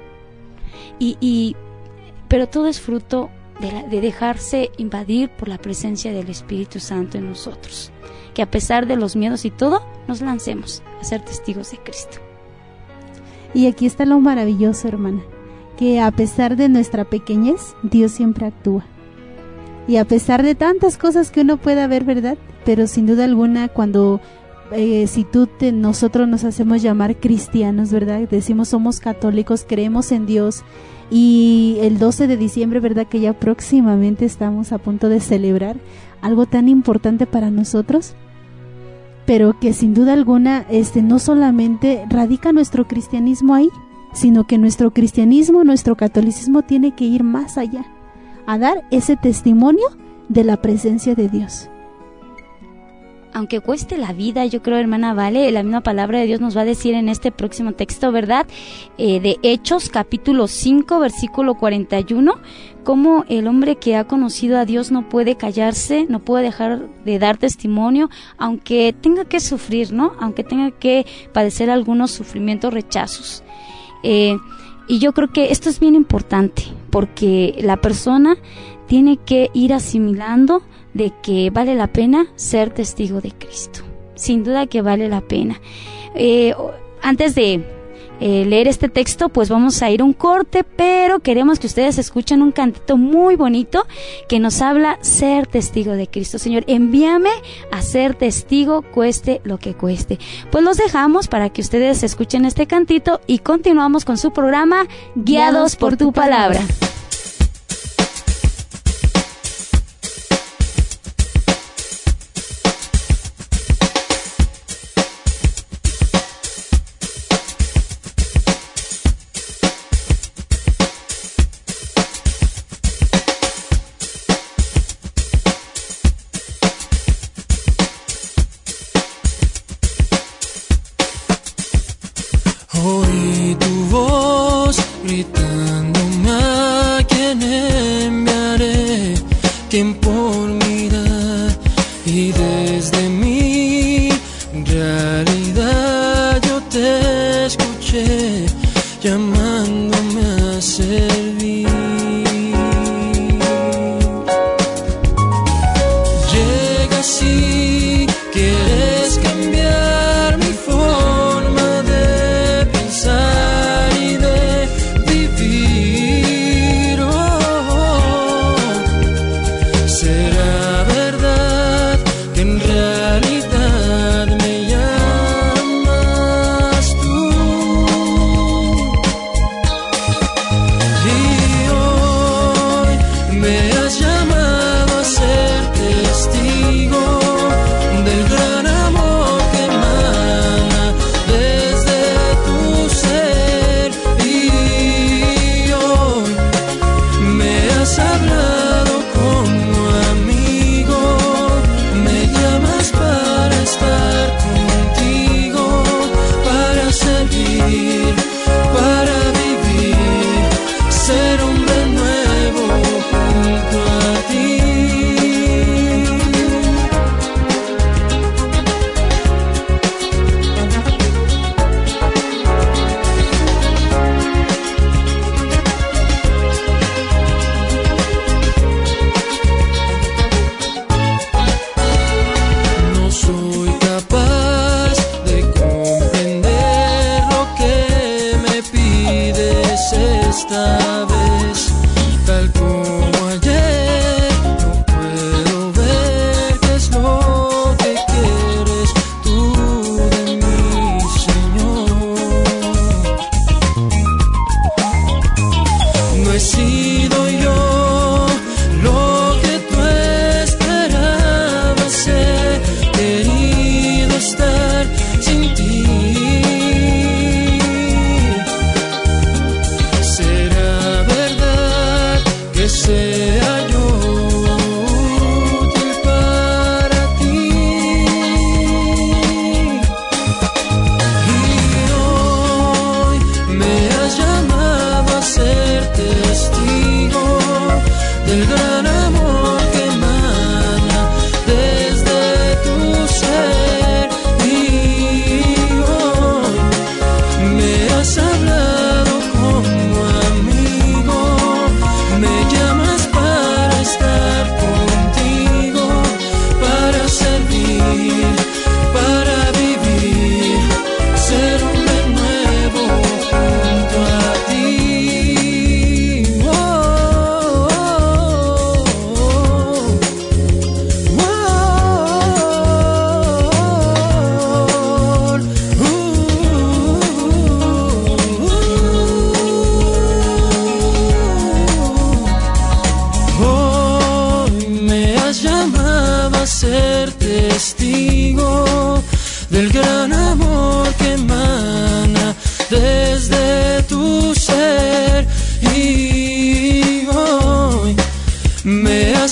S1: Pero todo es fruto de dejarse invadir por la presencia del Espíritu Santo en nosotros, que a pesar de los miedos y todo, nos lancemos a ser testigos de Cristo.
S2: Y aquí está lo maravilloso, hermana, que a pesar de nuestra pequeñez, Dios siempre actúa. Y a pesar de tantas cosas que uno pueda ver, ¿verdad? Pero sin duda alguna, cuando nosotros nos hacemos llamar cristianos, ¿verdad? Decimos somos católicos, creemos en Dios. Y el 12 de diciembre, ¿verdad? Que ya próximamente estamos a punto de celebrar algo tan importante para nosotros, pero que sin duda alguna no solamente radica nuestro cristianismo ahí, sino que nuestro cristianismo, nuestro catolicismo tiene que ir más allá, a dar ese testimonio de la presencia de Dios.
S1: Aunque cueste la vida, yo creo, hermana Vale, la misma palabra de Dios nos va a decir en este próximo texto, ¿verdad? De Hechos, capítulo 5, versículo 41, cómo el hombre que ha conocido a Dios no puede callarse, no puede dejar de dar testimonio, aunque tenga que sufrir, ¿no? Aunque tenga que padecer algunos sufrimientos, rechazos. Y yo creo que esto es bien importante, porque la persona tiene que ir asimilando de que vale la pena ser testigo de Cristo. Sin duda que vale la pena. Antes de leer este texto, pues vamos a ir a un corte, pero queremos que ustedes escuchen un cantito muy bonito que nos habla ser testigo de Cristo. Señor, envíame a ser testigo, cueste lo que cueste. Pues los dejamos para que ustedes escuchen este cantito y continuamos con su programa Guiados por tu Palabra.
S3: Oí tu voz gritándome a quién enviaré, quién por mirar, y desde mi realidad yo te escuché llamándome a servir. Llega si quieres cambiar mi forma de pensar y de vivir. Será verdad que en realidad me llamas tú.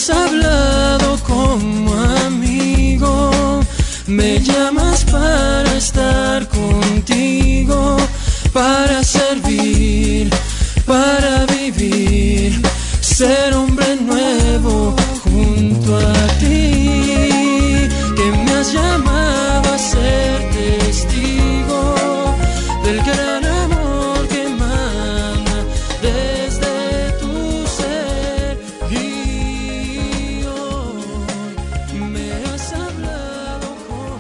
S3: has hablado como amigo, me llamas para estar contigo, para servir, para vivir, ser hombre nuevo junto a ti, que me has llamado a ser testigo del gran amor que emana desde tu ser, y hoy me has hablado como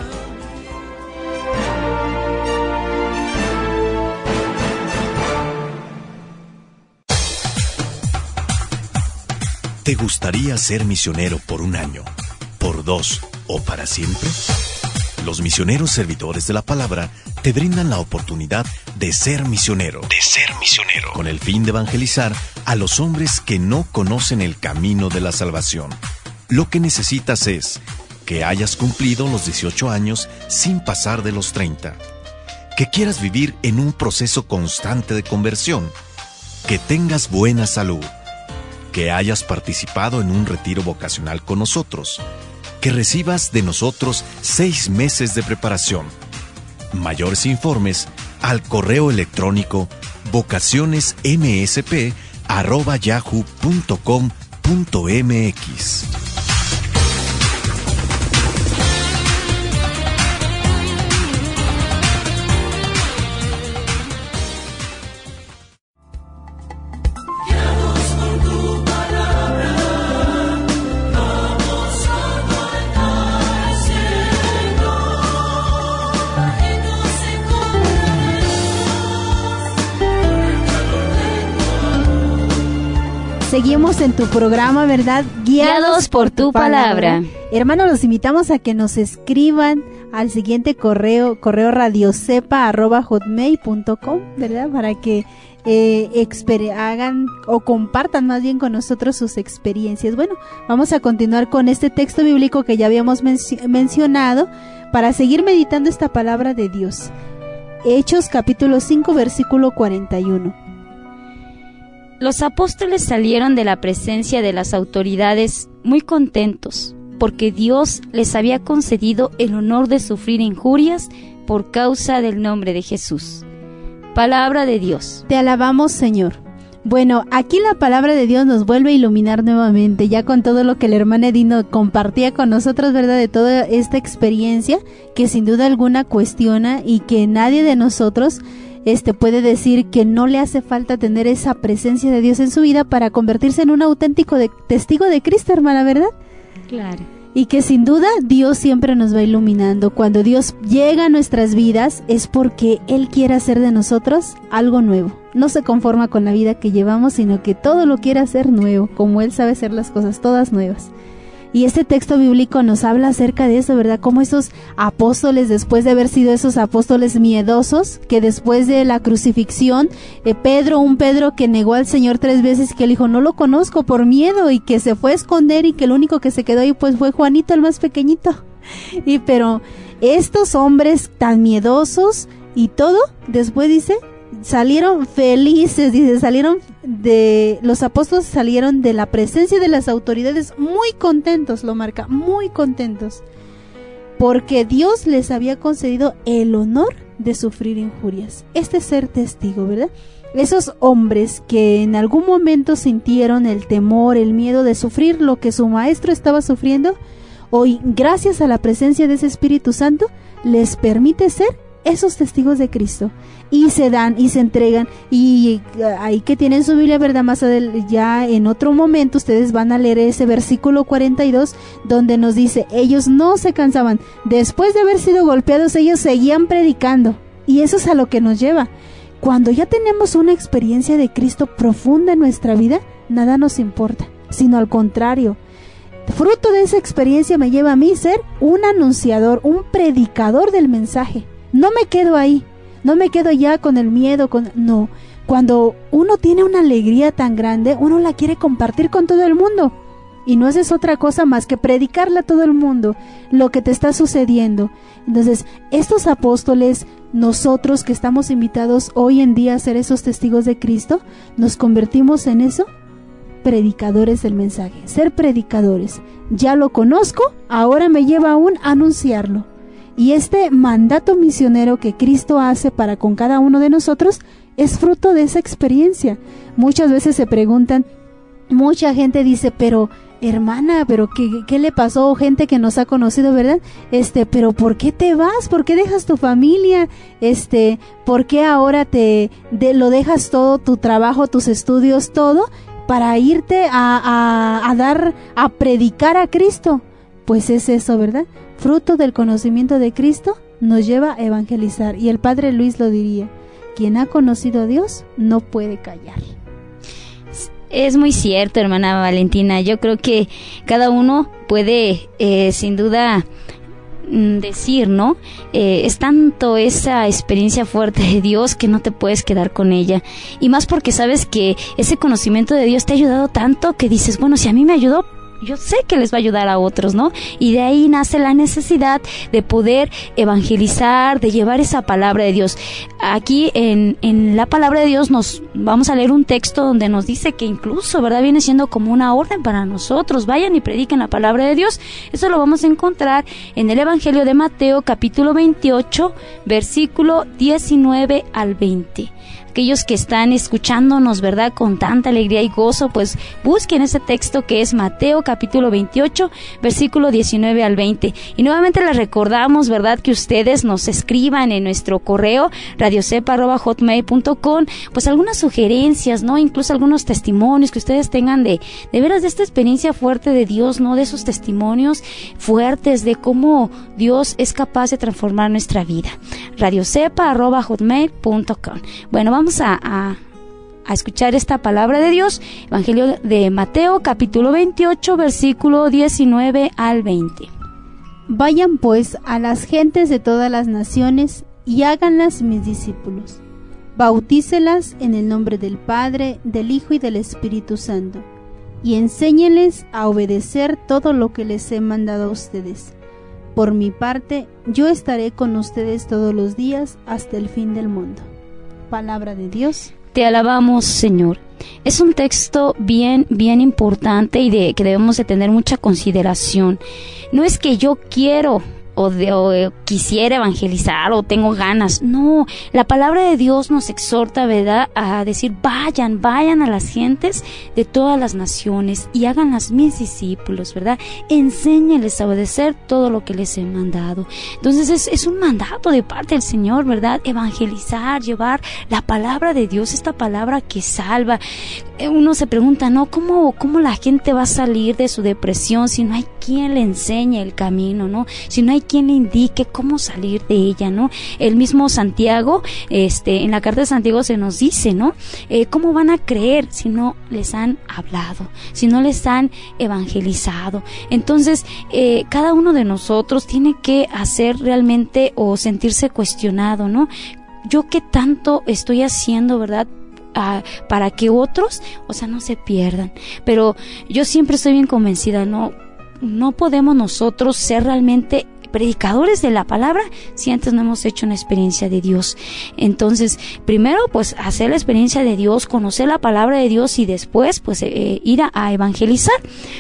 S4: ¿Te gustaría ser misionero por 1 año, por 2 o para siempre? Los misioneros servidores de la palabra te brindan la oportunidad de ser misionero. Con el fin de evangelizar a los hombres que no conocen el camino de la salvación. Lo que necesitas es que hayas cumplido los 18 años sin pasar de los 30. Que quieras vivir en un proceso constante de conversión. Que tengas buena salud. Que hayas participado en un retiro vocacional con nosotros, que recibas de nosotros 6 meses de preparación. Mayores informes al correo electrónico vocacionesmsp@yahoo.com.mx.
S2: Seguimos en tu programa, ¿verdad?
S1: Guiados por tu palabra.
S2: Hermanos, los invitamos a que nos escriban al siguiente correo radiocepa@hotmail.com, ¿verdad? Para que hagan o compartan más bien con nosotros sus experiencias. Bueno, vamos a continuar con este texto bíblico que ya habíamos mencionado para seguir meditando esta palabra de Dios. Hechos capítulo 5 versículo 41.
S1: Los apóstoles salieron de la presencia de las autoridades muy contentos, porque Dios les había concedido el honor de sufrir injurias por causa del nombre de Jesús. Palabra de Dios.
S2: Te alabamos, Señor. Bueno, aquí la palabra de Dios nos vuelve a iluminar nuevamente, ya con todo lo que la hermana Edino compartía con nosotros, ¿verdad? De toda esta experiencia que sin duda alguna cuestiona y que nadie de nosotros puede decir que no le hace falta tener esa presencia de Dios en su vida para convertirse en un auténtico testigo de Cristo, hermana, ¿verdad?
S1: Claro.
S2: Y que sin duda Dios siempre nos va iluminando. Cuando Dios llega a nuestras vidas es porque Él quiere hacer de nosotros algo nuevo. No se conforma con la vida que llevamos, sino que todo lo quiere hacer nuevo, como Él sabe hacer las cosas todas nuevas. Y este texto bíblico nos habla acerca de eso, ¿verdad? Como esos apóstoles, después de haber sido esos apóstoles miedosos, que después de la crucifixión, un Pedro que negó al Señor 3 veces, que él dijo, no lo conozco por miedo, y que se fue a esconder, y que el único que se quedó ahí pues fue Juanito, el más pequeñito. Pero estos hombres tan miedosos y todo, después dice, salieron felices, los apóstoles salieron de la presencia de las autoridades muy contentos, lo marca, muy contentos, porque Dios les había concedido el honor de sufrir injurias. Ser testigo, ¿verdad? Esos hombres que en algún momento sintieron el temor, el miedo de sufrir lo que su maestro estaba sufriendo, hoy, gracias a la presencia de ese Espíritu Santo, les permite ser esos testigos de Cristo, y se dan y se entregan, y ahí que tienen su Biblia, ¿verdad? Más adelante, ya en otro momento ustedes van a leer ese versículo 42 donde nos dice, ellos no se cansaban, después de haber sido golpeados ellos seguían predicando, y eso es a lo que nos lleva. Cuando ya tenemos una experiencia de Cristo profunda en nuestra vida, nada nos importa, sino al contrario, fruto de esa experiencia me lleva a mí ser un anunciador, un predicador del mensaje. No me quedo ahí, no me quedo ya con el miedo, no. Cuando uno tiene una alegría tan grande, uno la quiere compartir con todo el mundo. Y no haces otra cosa más que predicarle a todo el mundo lo que te está sucediendo. Entonces, estos apóstoles, nosotros que estamos invitados hoy en día a ser esos testigos de Cristo, nos convertimos en eso. predicadores del mensaje, ser predicadores. Ya lo conozco, ahora me lleva aún a anunciarlo. Y este mandato misionero que Cristo hace para con cada uno de nosotros es fruto de esa experiencia. Muchas veces se preguntan, mucha gente dice, pero hermana, pero ¿qué le pasó? Gente que nos ha conocido, ¿verdad? Pero ¿por qué te vas? ¿Por qué dejas tu familia? ¿Por qué ahora lo dejas todo, tu trabajo, tus estudios, todo, para irte a predicar a Cristo? Pues es eso, ¿verdad? Fruto del conocimiento de Cristo nos lleva a evangelizar. Y el Padre Luis lo diría, quien ha conocido a Dios no puede callar.
S1: Es muy cierto, hermana Valentina. Yo creo que cada uno puede, sin duda, decir, ¿no? Es tanto esa experiencia fuerte de Dios que no te puedes quedar con ella. Y más porque sabes que ese conocimiento de Dios te ha ayudado tanto que dices, bueno, si a mí me ayudó, yo sé que les va a ayudar a otros, ¿no? Y de ahí nace la necesidad de poder evangelizar, de llevar esa palabra de Dios. Aquí en la palabra de Dios nos vamos a leer un texto donde nos dice que incluso, ¿verdad?, viene siendo como una orden para nosotros. Vayan y prediquen la palabra de Dios. Eso lo vamos a encontrar en el Evangelio de Mateo, capítulo 28, versículo 19 al 20. Aquellos que están escuchándonos, ¿verdad?, con tanta alegría y gozo, pues busquen ese texto que es Mateo capítulo 28, versículo 19 al 20. Y nuevamente les recordamos, ¿verdad?, que ustedes nos escriban en nuestro correo radiocepa@hotmail.com, pues algunas sugerencias, ¿no?, incluso algunos testimonios que ustedes tengan de veras de esta experiencia fuerte de Dios, ¿no?, de esos testimonios fuertes de cómo Dios es capaz de transformar nuestra vida. radiocepa@hotmail.com. Bueno, vamos a escuchar esta palabra de Dios, Evangelio de Mateo, capítulo 28, versículo 19 al 20.
S2: Vayan pues a las gentes de todas las naciones y háganlas mis discípulos. Bautícelas en el nombre del Padre, del Hijo y del Espíritu Santo, y enséñenles a obedecer todo lo que les he mandado a ustedes. Por mi parte, yo estaré con ustedes todos los días hasta el fin del mundo. Palabra de Dios.
S1: Te alabamos, Señor. Es un texto bien importante y que debemos de tener mucha consideración. No es que yo quiero o quisiera evangelizar o tengo ganas. No, la palabra de Dios nos exhorta, ¿verdad?, a decir, vayan a las gentes de todas las naciones y háganlas mis discípulos, ¿verdad? Enséñenles a obedecer todo lo que les he mandado. Entonces es un mandato de parte del Señor, ¿verdad? Evangelizar, llevar la palabra de Dios, esta palabra que salva. Uno se pregunta, ¿no? ¿Cómo la gente va a salir de su depresión si no hay quien le enseñe el camino, ¿no? Si no hay quien le indique cómo salir de ella, ¿no? El mismo Santiago, en la carta de Santiago se nos dice, ¿no? ¿Cómo van a creer si no les han hablado, si no les han evangelizado? Entonces, cada uno de nosotros tiene que hacer realmente o sentirse cuestionado, ¿no? ¿Yo qué tanto estoy haciendo, verdad?, para que otros, no se pierdan? Pero yo siempre estoy bien convencida, no podemos nosotros ser realmente predicadores de la palabra si antes no hemos hecho una experiencia de Dios. Entonces, primero pues hacer la experiencia de Dios, conocer la palabra de Dios y después pues ir a evangelizar,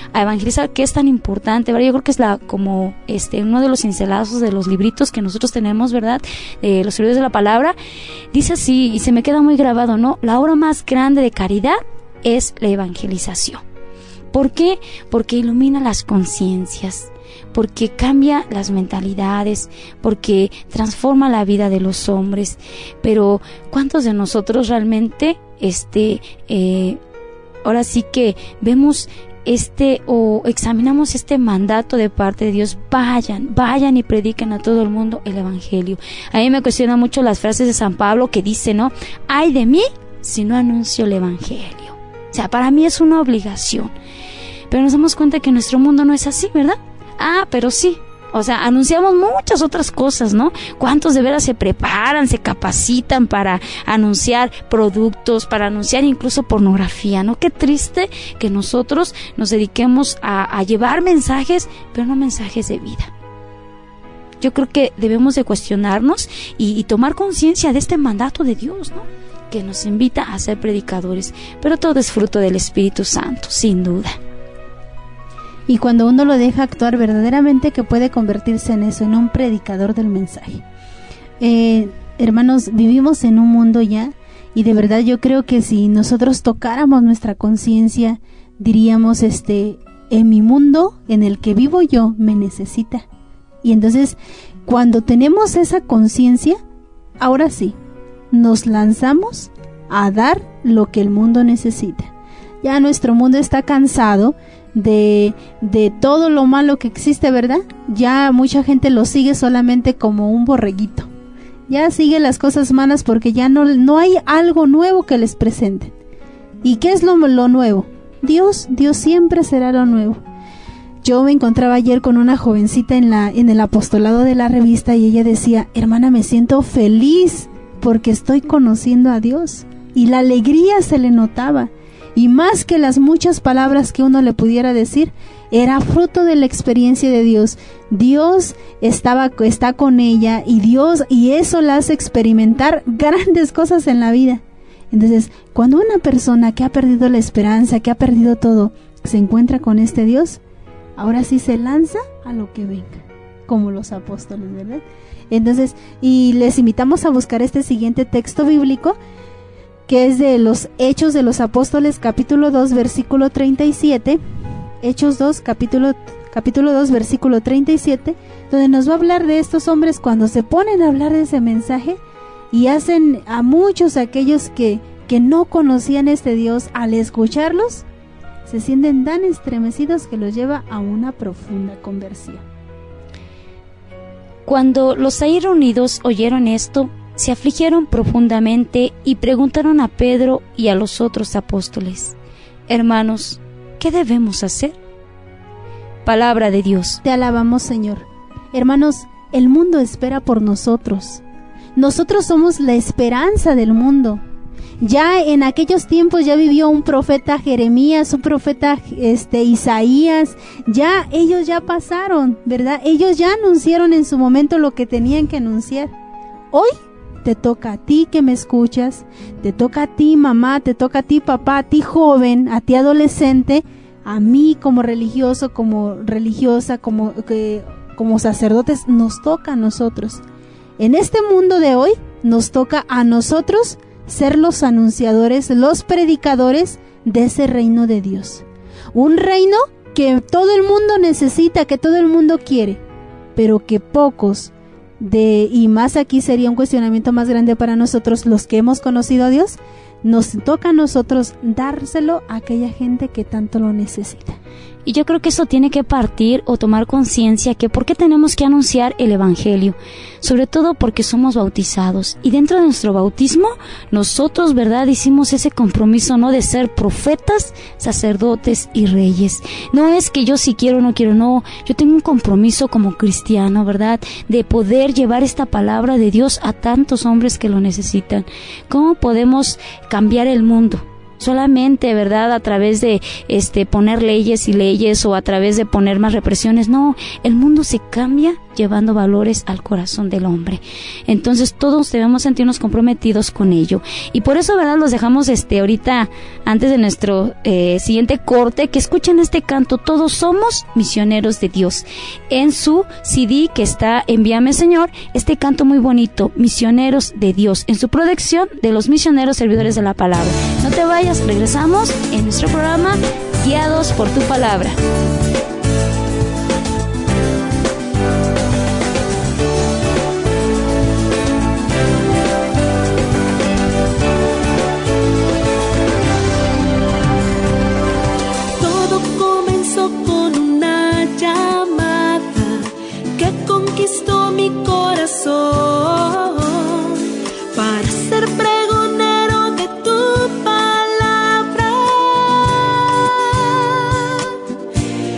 S1: que es tan importante, ¿verdad? Yo creo que es como uno de los cincelazos de los libritos que nosotros tenemos, ¿verdad?, de los libros de la palabra. Dice así, y se me queda muy grabado, ¿no? La obra más grande de caridad es la evangelización. ¿Por qué? Porque ilumina las conciencias, porque cambia las mentalidades, porque transforma la vida de los hombres. Pero ¿cuántos de nosotros realmente ahora sí que vemos o examinamos este mandato de parte de Dios? Vayan y prediquen a todo el mundo el evangelio. A mí me cuestiona mucho las frases de San Pablo que dice, ¿no?, ay de mí si no anuncio el evangelio. O sea, para mí es una obligación. Pero nos damos cuenta que nuestro mundo no es así, ¿verdad? Pero sí. Anunciamos muchas otras cosas, ¿no? ¿Cuántos de veras se preparan, se capacitan para anunciar productos, para anunciar incluso pornografía, ¿no? Qué triste que nosotros nos dediquemos a llevar mensajes, pero no mensajes de vida. Yo creo que debemos de cuestionarnos y tomar conciencia de este mandato de Dios, ¿no? que nos invita a ser predicadores, pero todo es fruto del Espíritu Santo, sin duda.
S2: Y cuando uno lo deja actuar verdaderamente, que puede convertirse en eso, en un predicador del mensaje. Hermanos, vivimos en un mundo ya, y de verdad yo creo que si nosotros tocáramos nuestra conciencia, diríamos, en mi mundo en el que vivo yo me necesita. Y entonces, cuando tenemos esa conciencia, ahora sí, nos lanzamos a dar lo que el mundo necesita. Ya nuestro mundo está cansado de todo lo malo que existe, ¿verdad? Ya mucha gente lo sigue solamente como un borreguito. Ya sigue las cosas malas porque ya no hay algo nuevo que les presenten. ¿Y qué es lo nuevo? Dios siempre será lo nuevo. Yo me encontraba ayer con una jovencita en el apostolado de la revista y ella decía, hermana, me siento feliz porque estoy conociendo a Dios. Y la alegría se le notaba. Y más que las muchas palabras que uno le pudiera decir, era fruto de la experiencia de Dios. Dios está con ella y eso la hace experimentar grandes cosas en la vida. Entonces, cuando una persona que ha perdido la esperanza, que ha perdido todo, se encuentra con este Dios, ahora sí se lanza a lo que venga, como los apóstoles, ¿verdad? Entonces, y les invitamos a buscar este siguiente texto bíblico, que es de los Hechos de los Apóstoles, capítulo 2, versículo 37, Hechos 2, capítulo 2, versículo 37, donde nos va a hablar de estos hombres cuando se ponen a hablar de ese mensaje y hacen a muchos aquellos que no conocían este Dios, al escucharlos, se sienten tan estremecidos que los lleva a una profunda conversión.
S1: Cuando los ahí reunidos oyeron esto, se afligieron profundamente y preguntaron a Pedro y a los otros apóstoles, hermanos, ¿qué debemos hacer? Palabra de Dios.
S2: Te alabamos, Señor. Hermanos, el mundo espera por nosotros. Nosotros somos la esperanza del mundo. Ya en aquellos tiempos ya vivió un profeta Jeremías, un profeta Isaías, ya ellos ya pasaron, ¿verdad? Ellos ya anunciaron en su momento lo que tenían que anunciar. Hoy te toca a ti que me escuchas, te toca a ti mamá, te toca a ti papá, a ti joven, a ti adolescente, a mí como religioso, como religiosa, como sacerdotes, nos toca a nosotros. En este mundo de hoy nos toca a nosotros ser los anunciadores, los predicadores de ese reino de Dios. Un reino que todo el mundo necesita, que todo el mundo quiere, pero que pocos y más aquí sería un cuestionamiento más grande para nosotros, los que hemos conocido a Dios, nos toca a nosotros dárselo a aquella gente que tanto lo necesita.
S1: Y yo creo que eso tiene que partir o tomar conciencia que por qué tenemos que anunciar el Evangelio, sobre todo porque somos bautizados y dentro de nuestro bautismo nosotros, ¿verdad?, hicimos ese compromiso, ¿no?, de ser profetas, sacerdotes y reyes. No es que yo si quiero o no quiero, no, yo tengo un compromiso como cristiano, ¿verdad?, de poder llevar esta palabra de Dios a tantos hombres que lo necesitan. ¿Cómo podemos cambiar el mundo? Solamente, ¿verdad?, a través de poner leyes o a través de poner más represiones. No, el mundo se cambia llevando valores al corazón del hombre. Entonces todos debemos sentirnos comprometidos con ello. Y por eso, ¿verdad?, los dejamos ahorita, antes de nuestro siguiente corte, que escuchen este canto, Todos somos misioneros de Dios. En su CD que está Envíame Señor, este canto muy bonito, Misioneros de Dios, en su producción de los misioneros servidores de la palabra. No te vayas, regresamos en nuestro programa Guiados por tu Palabra.
S3: Conquistó mi corazón para ser pregonero de tu palabra.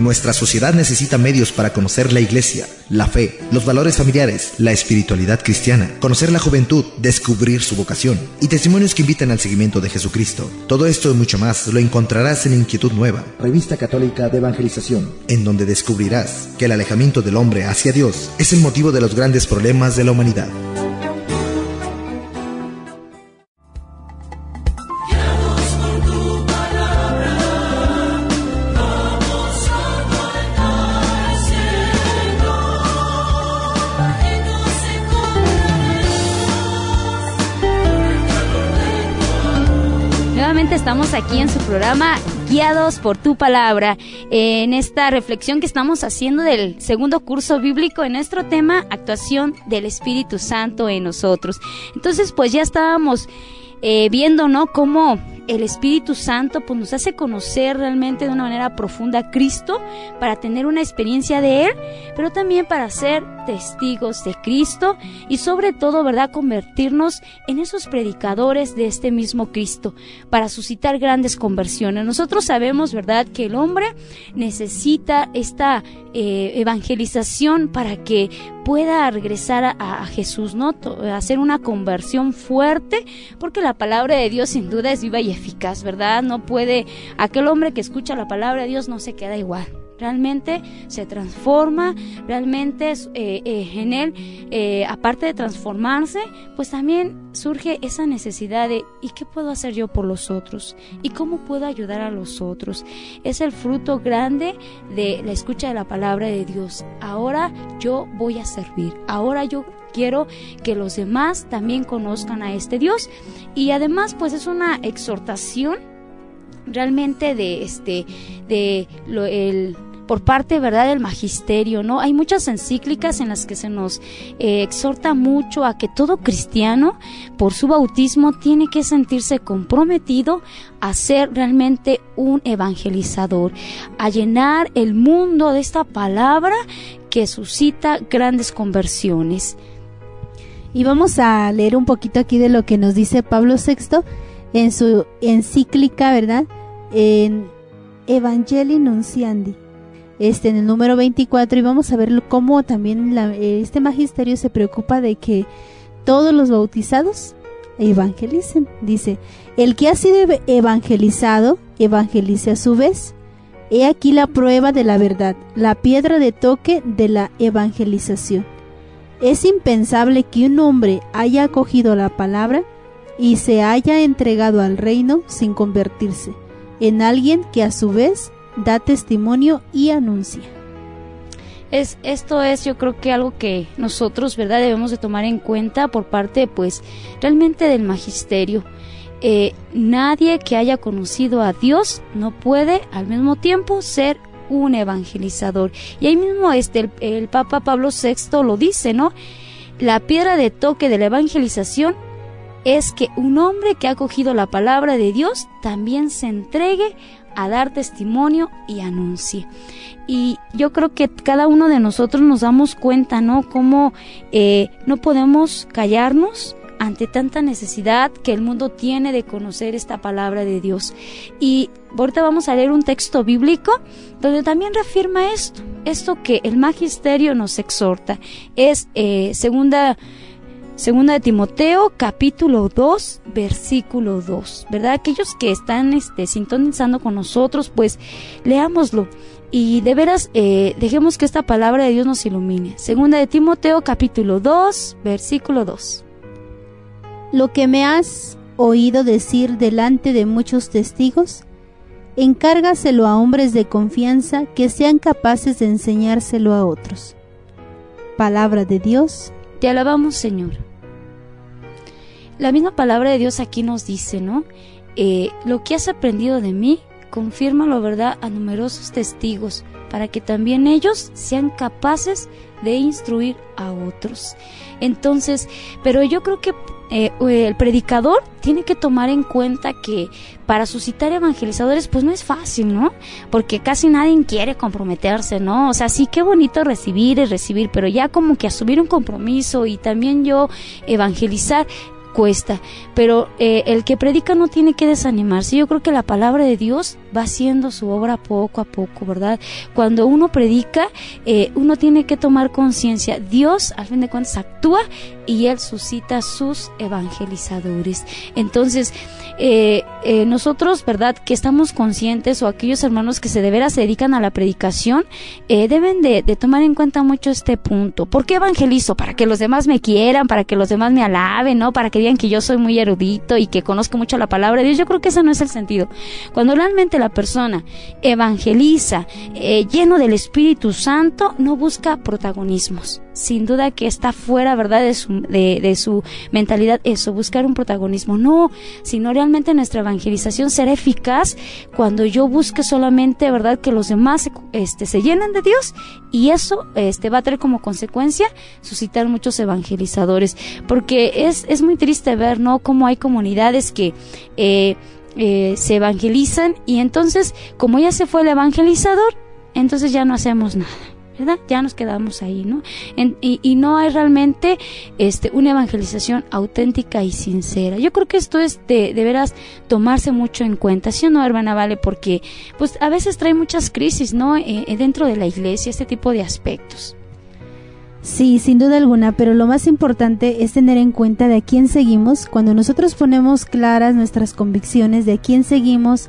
S6: Nuestra sociedad necesita medios para conocer la iglesia, la fe, los valores familiares, la espiritualidad cristiana, conocer la juventud, descubrir su vocación y testimonios que invitan al seguimiento de Jesucristo. Todo esto y mucho más lo encontrarás en Inquietud Nueva, revista católica de evangelización, en donde descubrirás que el alejamiento del hombre hacia Dios es el motivo de los grandes problemas de la humanidad.
S1: Estamos aquí en su programa Guiados por tu Palabra, en esta reflexión que estamos haciendo del segundo curso bíblico en nuestro tema, actuación del Espíritu Santo en nosotros. Entonces, pues ya estábamos viendo, ¿no?, cómo el Espíritu Santo pues nos hace conocer realmente de una manera profunda a Cristo, para tener una experiencia de Él, pero también para ser testigos de Cristo y sobre todo, ¿verdad?, convertirnos en esos predicadores de este mismo Cristo, para suscitar grandes conversiones. Nosotros sabemos, ¿verdad?, que el hombre necesita esta evangelización para que pueda regresar a Jesús, ¿no?, hacer una conversión fuerte, porque la palabra de Dios sin duda es viva y eficaz, ¿verdad? No puede, aquel hombre que escucha la palabra de Dios no se queda igual. Realmente se transforma, realmente en él, aparte de transformarse, pues también surge esa necesidad de ¿y qué puedo hacer yo por los otros? ¿Y cómo puedo ayudar a los otros? Es el fruto grande de la escucha de la palabra de Dios. Ahora yo voy a servir, ahora yo quiero que los demás también conozcan a este Dios. Y además pues es una exhortación realmente por parte, ¿verdad?, del magisterio, ¿no? Hay muchas encíclicas en las que se nos exhorta mucho a que todo cristiano, por su bautismo, tiene que sentirse comprometido a ser realmente un evangelizador, a llenar el mundo de esta palabra que suscita grandes conversiones.
S2: Y vamos a leer un poquito aquí de lo que nos dice Pablo VI en su encíclica, ¿verdad?, en Evangelii Nunciandi, en el número 24, y vamos a ver cómo también este magisterio se preocupa de que todos los bautizados evangelicen. Dice: el que ha sido evangelizado, evangelice a su vez. He aquí la prueba de la verdad, la piedra de toque de la evangelización. Es impensable que un hombre haya acogido la palabra y se haya entregado al reino sin convertirse en alguien que a su vez da testimonio y anuncia.
S1: Esto es, yo creo que algo que nosotros, ¿verdad?, debemos de tomar en cuenta por parte, pues, realmente del magisterio. Nadie que haya conocido a Dios no puede al mismo tiempo ser un evangelizador. Y ahí mismo el Papa Pablo VI lo dice, ¿no? La piedra de toque de la evangelización es que un hombre que ha acogido la palabra de Dios también se entregue a dar testimonio y anuncie. Y yo creo que cada uno de nosotros nos damos cuenta, ¿no?, cómo no podemos callarnos ante tanta necesidad que el mundo tiene de conocer esta palabra de Dios. Y ahorita vamos a leer un texto bíblico donde también reafirma esto que el magisterio nos exhorta. Es segunda de Timoteo, capítulo 2, versículo 2, ¿verdad? Aquellos que están sintonizando con nosotros, pues leámoslo y de veras dejemos que esta palabra de Dios nos ilumine. Segunda de Timoteo, capítulo 2, versículo 2.
S2: Lo que me has oído decir delante de muchos testigos, encárgaselo a hombres de confianza que sean capaces de enseñárselo a otros. Palabra de Dios.
S1: Te alabamos, Señor. La misma palabra de Dios aquí nos dice, ¿no? Lo que has aprendido de mí, confírmalo, ¿verdad?, a numerosos testigos, para que también ellos sean capaces de instruir a otros. Entonces, pero yo creo que el predicador tiene que tomar en cuenta que para suscitar evangelizadores pues no es fácil, ¿no? Porque casi nadie quiere comprometerse, ¿no? O sea, sí, qué bonito recibir, pero ya como que asumir un compromiso y también yo evangelizar cuesta. Pero el que predica no tiene que desanimarse. Yo creo que la palabra de Dios va haciendo su obra poco a poco, ¿verdad? Cuando uno predica, uno tiene que tomar conciencia. Dios, al fin de cuentas, actúa y Él suscita sus evangelizadores. Entonces, nosotros, ¿verdad?, que estamos conscientes, o aquellos hermanos que de veras se dedican a la predicación, deben de tomar en cuenta mucho este punto. ¿Por qué evangelizo? Para que los demás me quieran, para que los demás me alaben, ¿no? Para que digan que yo soy muy erudito y que conozco mucho la palabra de Dios. Yo creo que ese no es el sentido. Cuando realmente la persona evangeliza lleno del Espíritu Santo, no busca protagonismos. Sin duda que está fuera, ¿verdad?, de su mentalidad eso, buscar un protagonismo. No, sino realmente nuestra evangelización será eficaz cuando yo busque solamente, ¿verdad?, que los demás se llenen de Dios, y eso va a traer como consecuencia suscitar muchos evangelizadores, porque es muy triste ver, ¿no?, cómo hay comunidades que se evangelizan, y entonces, como ya se fue el evangelizador, entonces ya no hacemos nada, ¿verdad? Ya nos quedamos ahí, ¿no? Y no hay realmente una evangelización auténtica y sincera. Yo creo que esto es de veras tomarse mucho en cuenta, ¿sí o no, hermana Vale? Porque pues a veces trae muchas crisis, ¿no? Dentro de la iglesia, este tipo de aspectos.
S2: Sí, sin duda alguna, pero lo más importante es tener en cuenta de a quién seguimos. Cuando nosotros ponemos claras nuestras convicciones de a quién seguimos,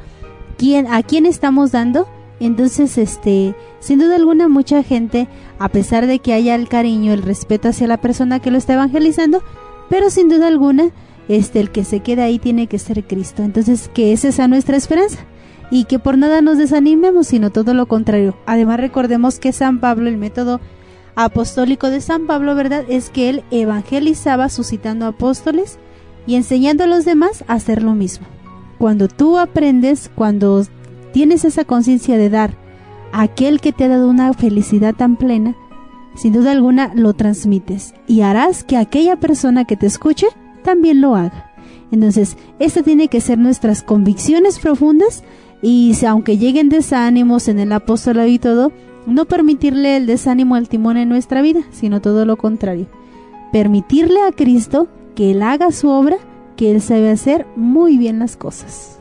S2: a quién estamos dando, entonces sin duda alguna mucha gente, a pesar de que haya el cariño, el respeto hacia la persona que lo está evangelizando, pero sin duda alguna el que se queda ahí tiene que ser Cristo. Entonces, que es esa nuestra esperanza, y que por nada nos desanimemos, sino todo lo contrario. Además, recordemos que San Pablo, el método apostólico de San Pablo, ¿verdad?, es que él evangelizaba suscitando apóstoles y enseñando a los demás a hacer lo mismo. Cuando tú aprendes, cuando tienes esa conciencia de dar a aquel que te ha dado una felicidad tan plena, sin duda alguna lo transmites y harás que aquella persona que te escuche también lo haga. Entonces, esta tiene que ser nuestras convicciones profundas, y aunque lleguen desánimos en el apostolado y todo, no permitirle el desánimo al timón en nuestra vida, sino todo lo contrario. Permitirle a Cristo que Él haga su obra, que Él sabe hacer muy bien las cosas.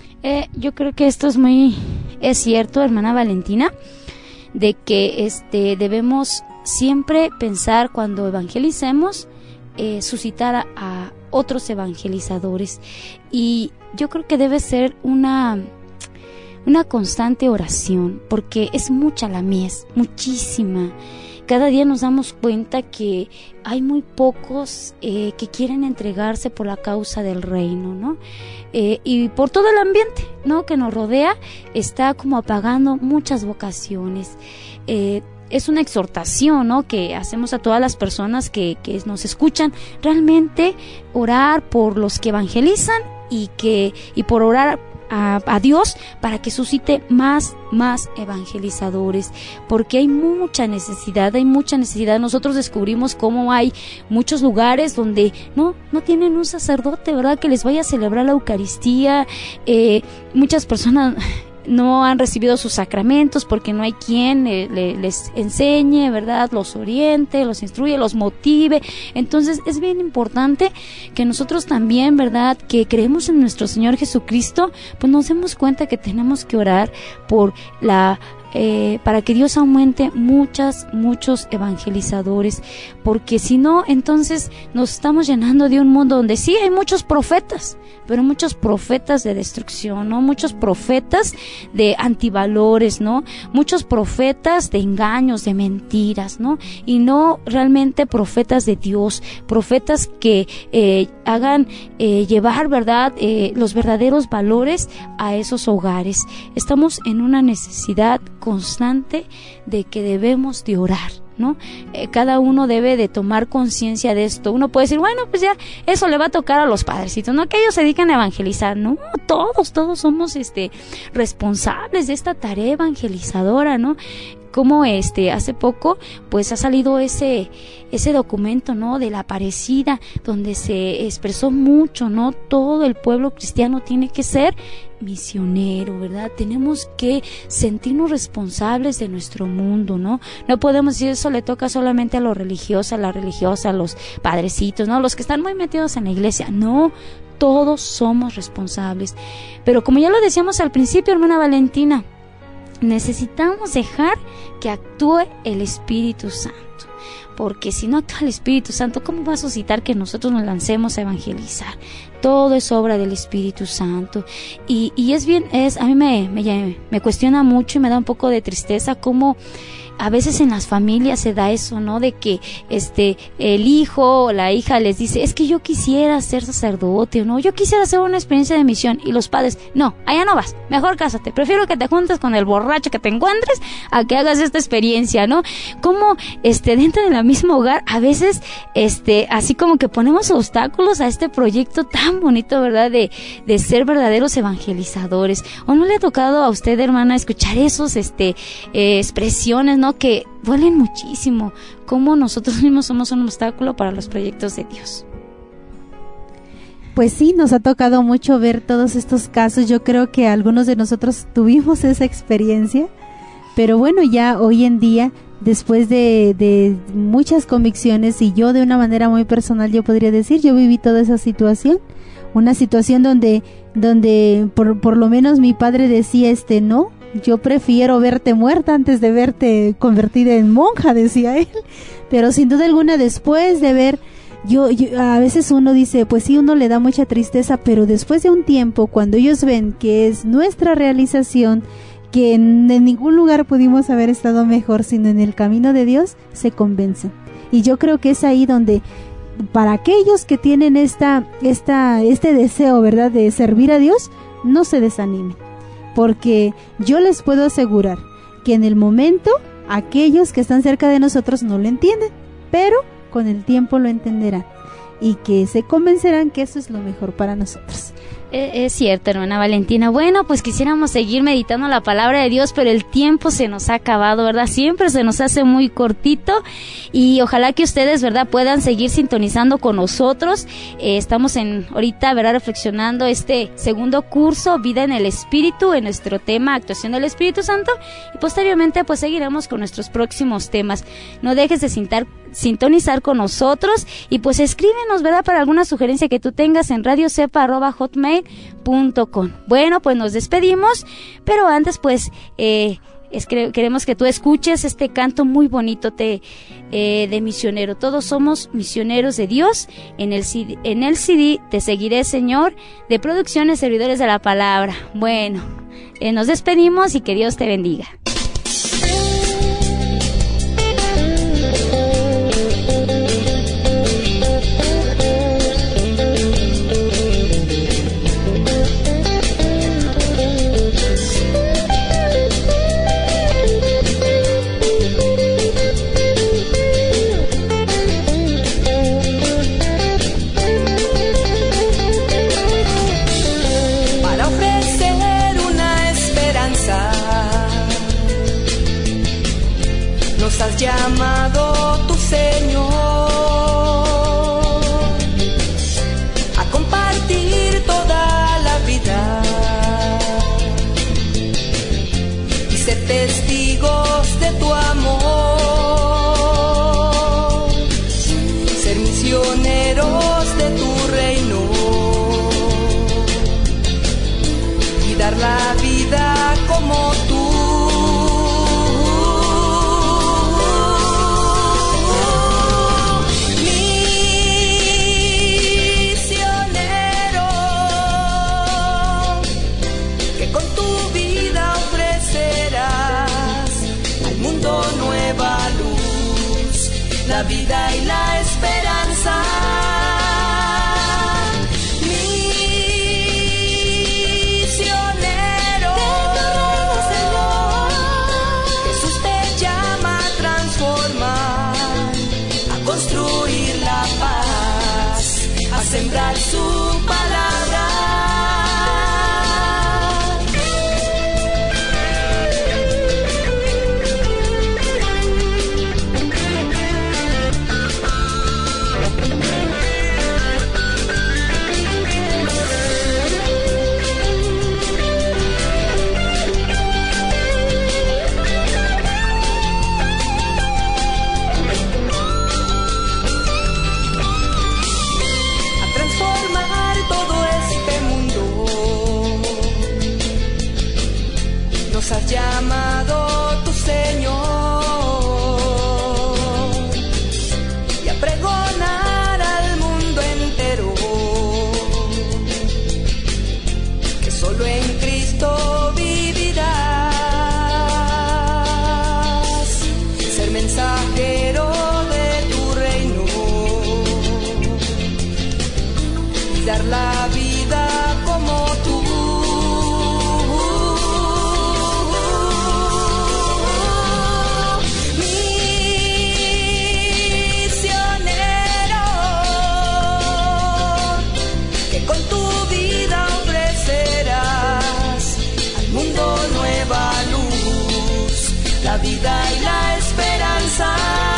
S1: Yo creo que esto es cierto, hermana Valentina, de que debemos siempre pensar cuando evangelicemos, suscitar a otros evangelizadores, y yo creo que debe ser una constante oración, porque es mucha la mies, muchísima. Cada día nos damos cuenta que hay muy pocos que quieren entregarse por la causa del reino, ¿no? Y por todo el ambiente, ¿no?, que nos rodea, está como apagando muchas vocaciones. Es una exhortación, ¿no?, que hacemos a todas las personas que nos escuchan, realmente orar por los que evangelizan, y por orar a Dios para que suscite más evangelizadores, porque hay mucha necesidad. Nosotros descubrimos cómo hay muchos lugares donde no tienen un sacerdote, ¿verdad?, que les vaya a celebrar la Eucaristía. Muchas personas no han recibido sus sacramentos porque no hay quien les enseñe, ¿verdad?, los oriente, los instruye, los motive. Entonces es bien importante que nosotros también, ¿verdad?, que creemos en nuestro Señor Jesucristo, pues nos demos cuenta que tenemos que orar por para que Dios aumente muchos evangelizadores, porque si no, entonces nos estamos llenando de un mundo donde sí hay muchos profetas, pero muchos profetas de destrucción, ¿no? Muchos profetas de antivalores, ¿no? Muchos profetas de engaños, de mentiras, ¿no? Y no realmente profetas de Dios, profetas que hagan llevar, ¿verdad?, los verdaderos valores a esos hogares. Estamos en una necesidad constante de que debemos de orar, ¿no? Cada uno debe de tomar conciencia de esto. Uno puede decir, bueno, pues ya eso le va a tocar a los padrecitos, no que ellos se dedican a evangelizar. No, todos somos responsables de esta tarea evangelizadora, ¿no? como hace poco pues ha salido ese documento, ¿no?, de la Aparecida, donde se expresó mucho, ¿no? Todo el pueblo cristiano tiene que ser misionero, ¿verdad? Tenemos que sentirnos responsables de nuestro mundo, ¿no? No podemos decir eso le toca solamente a los religiosos, a la religiosa, a los padrecitos, ¿no? Los que están muy metidos en la iglesia. No, todos somos responsables. Pero como ya lo decíamos al principio, hermana Valentina, necesitamos dejar que actúe el Espíritu Santo. Porque si no actúa el Espíritu Santo, ¿cómo va a suscitar que nosotros nos lancemos a evangelizar? Todo es obra del Espíritu Santo. Y es bien, a mí me cuestiona mucho y me da un poco de tristeza cómo a veces en las familias se da eso, ¿no? De que el hijo o la hija les dice, es que yo quisiera ser sacerdote, ¿no? Yo quisiera hacer una experiencia de misión. Y los padres, no, allá no vas, mejor cásate. Prefiero que te juntes con el borracho que te encuentres a que hagas esta experiencia, ¿no? Como dentro del mismo hogar, a veces así como que ponemos obstáculos a este proyecto tan bonito, ¿verdad? De ser verdaderos evangelizadores. ¿O no le ha tocado a usted, hermana, escuchar esos expresiones, ¿no?, que duelen muchísimo, como nosotros mismos somos un obstáculo para los proyectos de Dios?
S2: Pues sí, nos ha tocado mucho ver todos estos casos. Yo creo que algunos de nosotros tuvimos esa experiencia, pero bueno, ya hoy en día, después de muchas convicciones, y yo de una manera muy personal, yo podría decir, yo viví toda esa situación, una situación donde por lo menos mi padre decía, no, yo prefiero verte muerta antes de verte convertida en monja, decía él. Pero sin duda alguna, después de ver, yo a veces uno dice, pues sí, uno le da mucha tristeza, pero después de un tiempo, cuando ellos ven que es nuestra realización, que en ningún lugar pudimos haber estado mejor sino en el camino de Dios, se convencen. Y yo creo que es ahí donde, para aquellos que tienen este deseo, ¿verdad?, de servir a Dios, no se desanimen. Porque yo les puedo asegurar que en el momento aquellos que están cerca de nosotros no lo entienden, pero con el tiempo lo entenderán y que se convencerán que eso es lo mejor para nosotros.
S1: Es cierto, hermana Valentina. Bueno, pues quisiéramos seguir meditando la palabra de Dios, pero el tiempo se nos ha acabado, ¿verdad? Siempre se nos hace muy cortito y ojalá que ustedes, ¿verdad?, puedan seguir sintonizando con nosotros. Estamos ahorita, ¿verdad?, reflexionando este segundo curso, Vida en el Espíritu, en nuestro tema, Actuación del Espíritu Santo, y posteriormente pues seguiremos con nuestros próximos temas. No dejes de sintonizar con nosotros y pues escríbenos, ¿verdad?, para alguna sugerencia que tú tengas en radiocepa@hotmail.com. Bueno, pues nos despedimos, pero antes pues queremos que tú escuches este canto muy bonito de misionero. Todos somos misioneros de Dios. En el CD Te Seguiré, Señor, de Producciones Servidores de la Palabra. Bueno, nos despedimos y que Dios te bendiga.
S3: Has llamado tu Señor a compartir toda la vida y ser testigos de tu amor, ser misioneros de tu reino y dar la vida como tú. La vida y la esperanza. Misionero, Jesús te llama a transformar, a construir la paz, a sembrar su palabra. llamado tu Señor, y a pregonar al mundo entero que solo en Cristo vivirás, ser mensajero de tu reino y dar la vida como tú. La vida y la esperanza,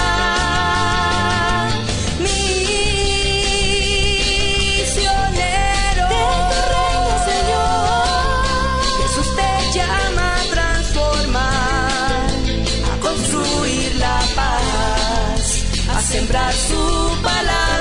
S3: misionero de tu reino, Señor. Jesús te llama a transformar, a construir la paz, a sembrar su palabra.